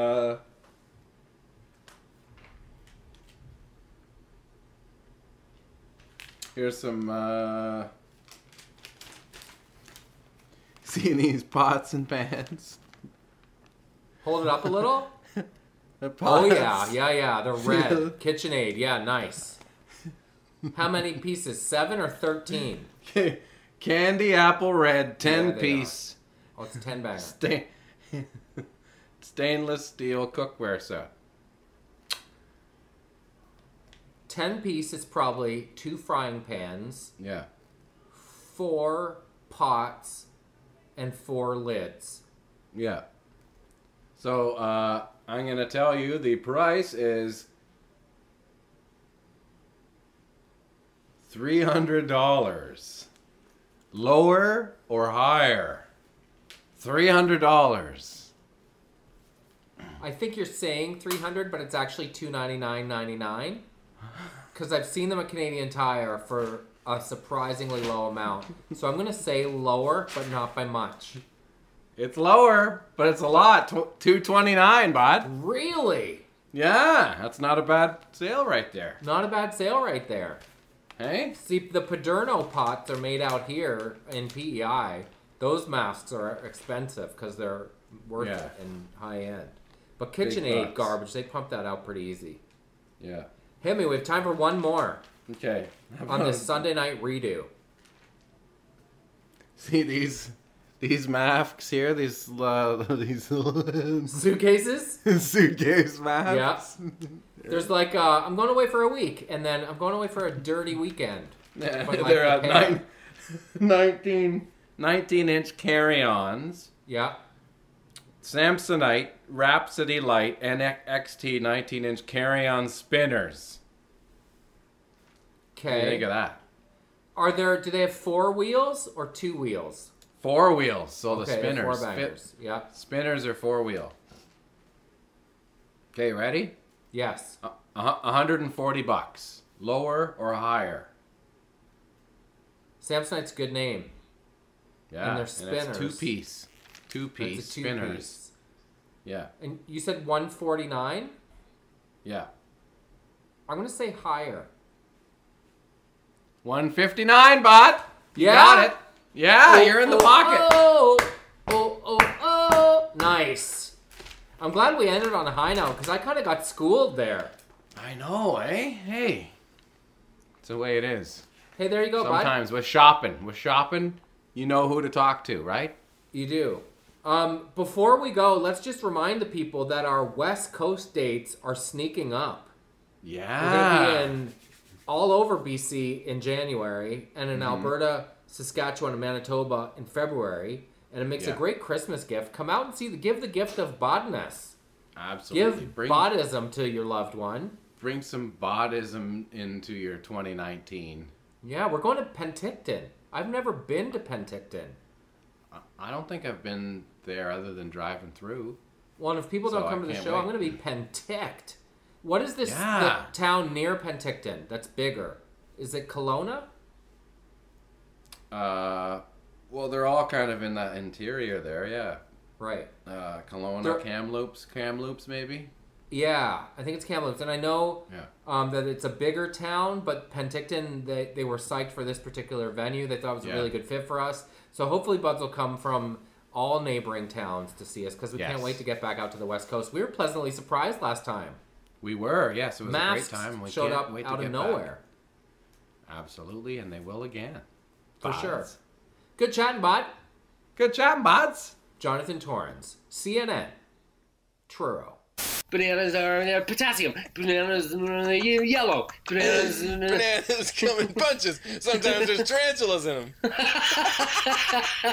B: Here's some. See these pots and pans?
C: Hold it up a little.
B: The
C: Oh,
B: pots.
C: yeah. They're red. KitchenAid. Yeah, nice. How many pieces? 7 or 13?
B: Okay. Candy apple red, 10
C: Yeah, they
B: piece.
C: Oh, it's a 10 bagger.
B: Stainless steel cookware set.
C: 10 piece is probably 2 frying pans,
B: Yeah.
C: 4 pots, and 4 lids.
B: Yeah. So I'm gonna tell you the price is $300. Lower or higher? $300.
C: I think you're saying 300, but it's actually $299.99. Because I've seen them at Canadian Tire for a surprisingly low amount. So I'm going to say lower, but not by much.
B: It's lower, but it's a lot. $229, bud.
C: Really?
B: Yeah, that's not a bad sale right there.
C: Not a bad sale right there.
B: Hey?
C: See, the Paderno pots are made out here in PEI. Those masks are expensive because they're worth
B: Yeah.
C: it and high end. But
B: Big
C: KitchenAid
B: bucks.
C: garbage, they pump that out pretty easy.
B: Yeah.
C: Hit me, we have time for one more
B: Okay.
C: on this Sunday night redo.
B: See these masks here? These
C: Suitcases?
B: suitcase masks?
C: Yeah. There's like, I'm going away for a week, and then I'm going away for a dirty weekend.
B: Yeah,
C: But like
B: they're
C: the
B: at
C: pair.
B: 19-inch carry-ons.
C: Yeah.
B: Samsonite, Rhapsody Light, and XT 19-inch carry-on spinners. What do you think of that?
C: Do they have 4 wheels or 2 wheels?
B: 4 wheels. So the
C: Okay,
B: spinners.
C: 4 bangers. Yeah.
B: Spinners are 4-wheel. Okay, ready?
C: Yes.
B: $140. Lower or higher?
C: Samsonite's a good name.
B: Yeah.
C: And they're
B: it's
C: spinners.
B: 2-piece.
C: It's
B: 2-piece
C: a
B: spinners.
C: 2-piece.
B: Yeah.
C: And you said 149?
B: Yeah.
C: I'm going to say higher.
B: 159, bud. You
C: Yeah?
B: got it. Yeah, you're in the pocket.
C: Oh. Nice. I'm glad we ended on a high note because I kind of got schooled there.
B: I know, eh? Hey. It's the way it is.
C: Hey, there you go, bud.
B: Sometimes with shopping, you know who to talk to, right?
C: You do. Before we go, let's just remind the people that our West Coast dates are sneaking up. We're going to be in all over BC in January and in Alberta, Saskatchewan, and Manitoba in February. And it makes a great Christmas gift. Come out and give the gift of bodness.
B: Absolutely.
C: Give bodism to your loved one.
B: Bring some bodism into your 2019.
C: Yeah, we're going to Penticton. I've never been to Penticton.
B: I don't think I've been there other than driving through.
C: Well, and if people don't
B: So
C: come
B: I
C: to the
B: can't
C: show,
B: wait.
C: I'm going to be Penticton. What is this
B: Yeah.
C: the town near Penticton that's bigger? Is it Kelowna?
B: Well, they're all kind of in the interior there, yeah.
C: Right.
B: Kelowna,
C: They're-
B: Kamloops maybe?
C: Yeah, I think it's Kamloops. And I know
B: Yeah.
C: that it's a bigger town, but Penticton, they were psyched for this particular venue. They thought it was a really good fit for us. So hopefully buds will come from all neighboring towns to see us because we can't wait to get back out to the West Coast. We were pleasantly surprised last time.
B: We were, yes. It was
C: Masks
B: a great time. We
C: showed
B: can't
C: up
B: wait
C: out
B: to
C: of
B: get
C: nowhere.
B: Back. Absolutely, and they will again.
C: For
B: Buds.
C: sure. Good chatting, bud.
B: Good job, buds.
C: Jonathan Torrens, CNN, Truro.
E: Bananas are potassium. Bananas are yellow. Bananas.
A: Bananas come in bunches. Sometimes there's tarantulas in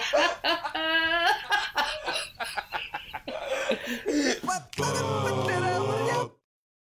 A: them.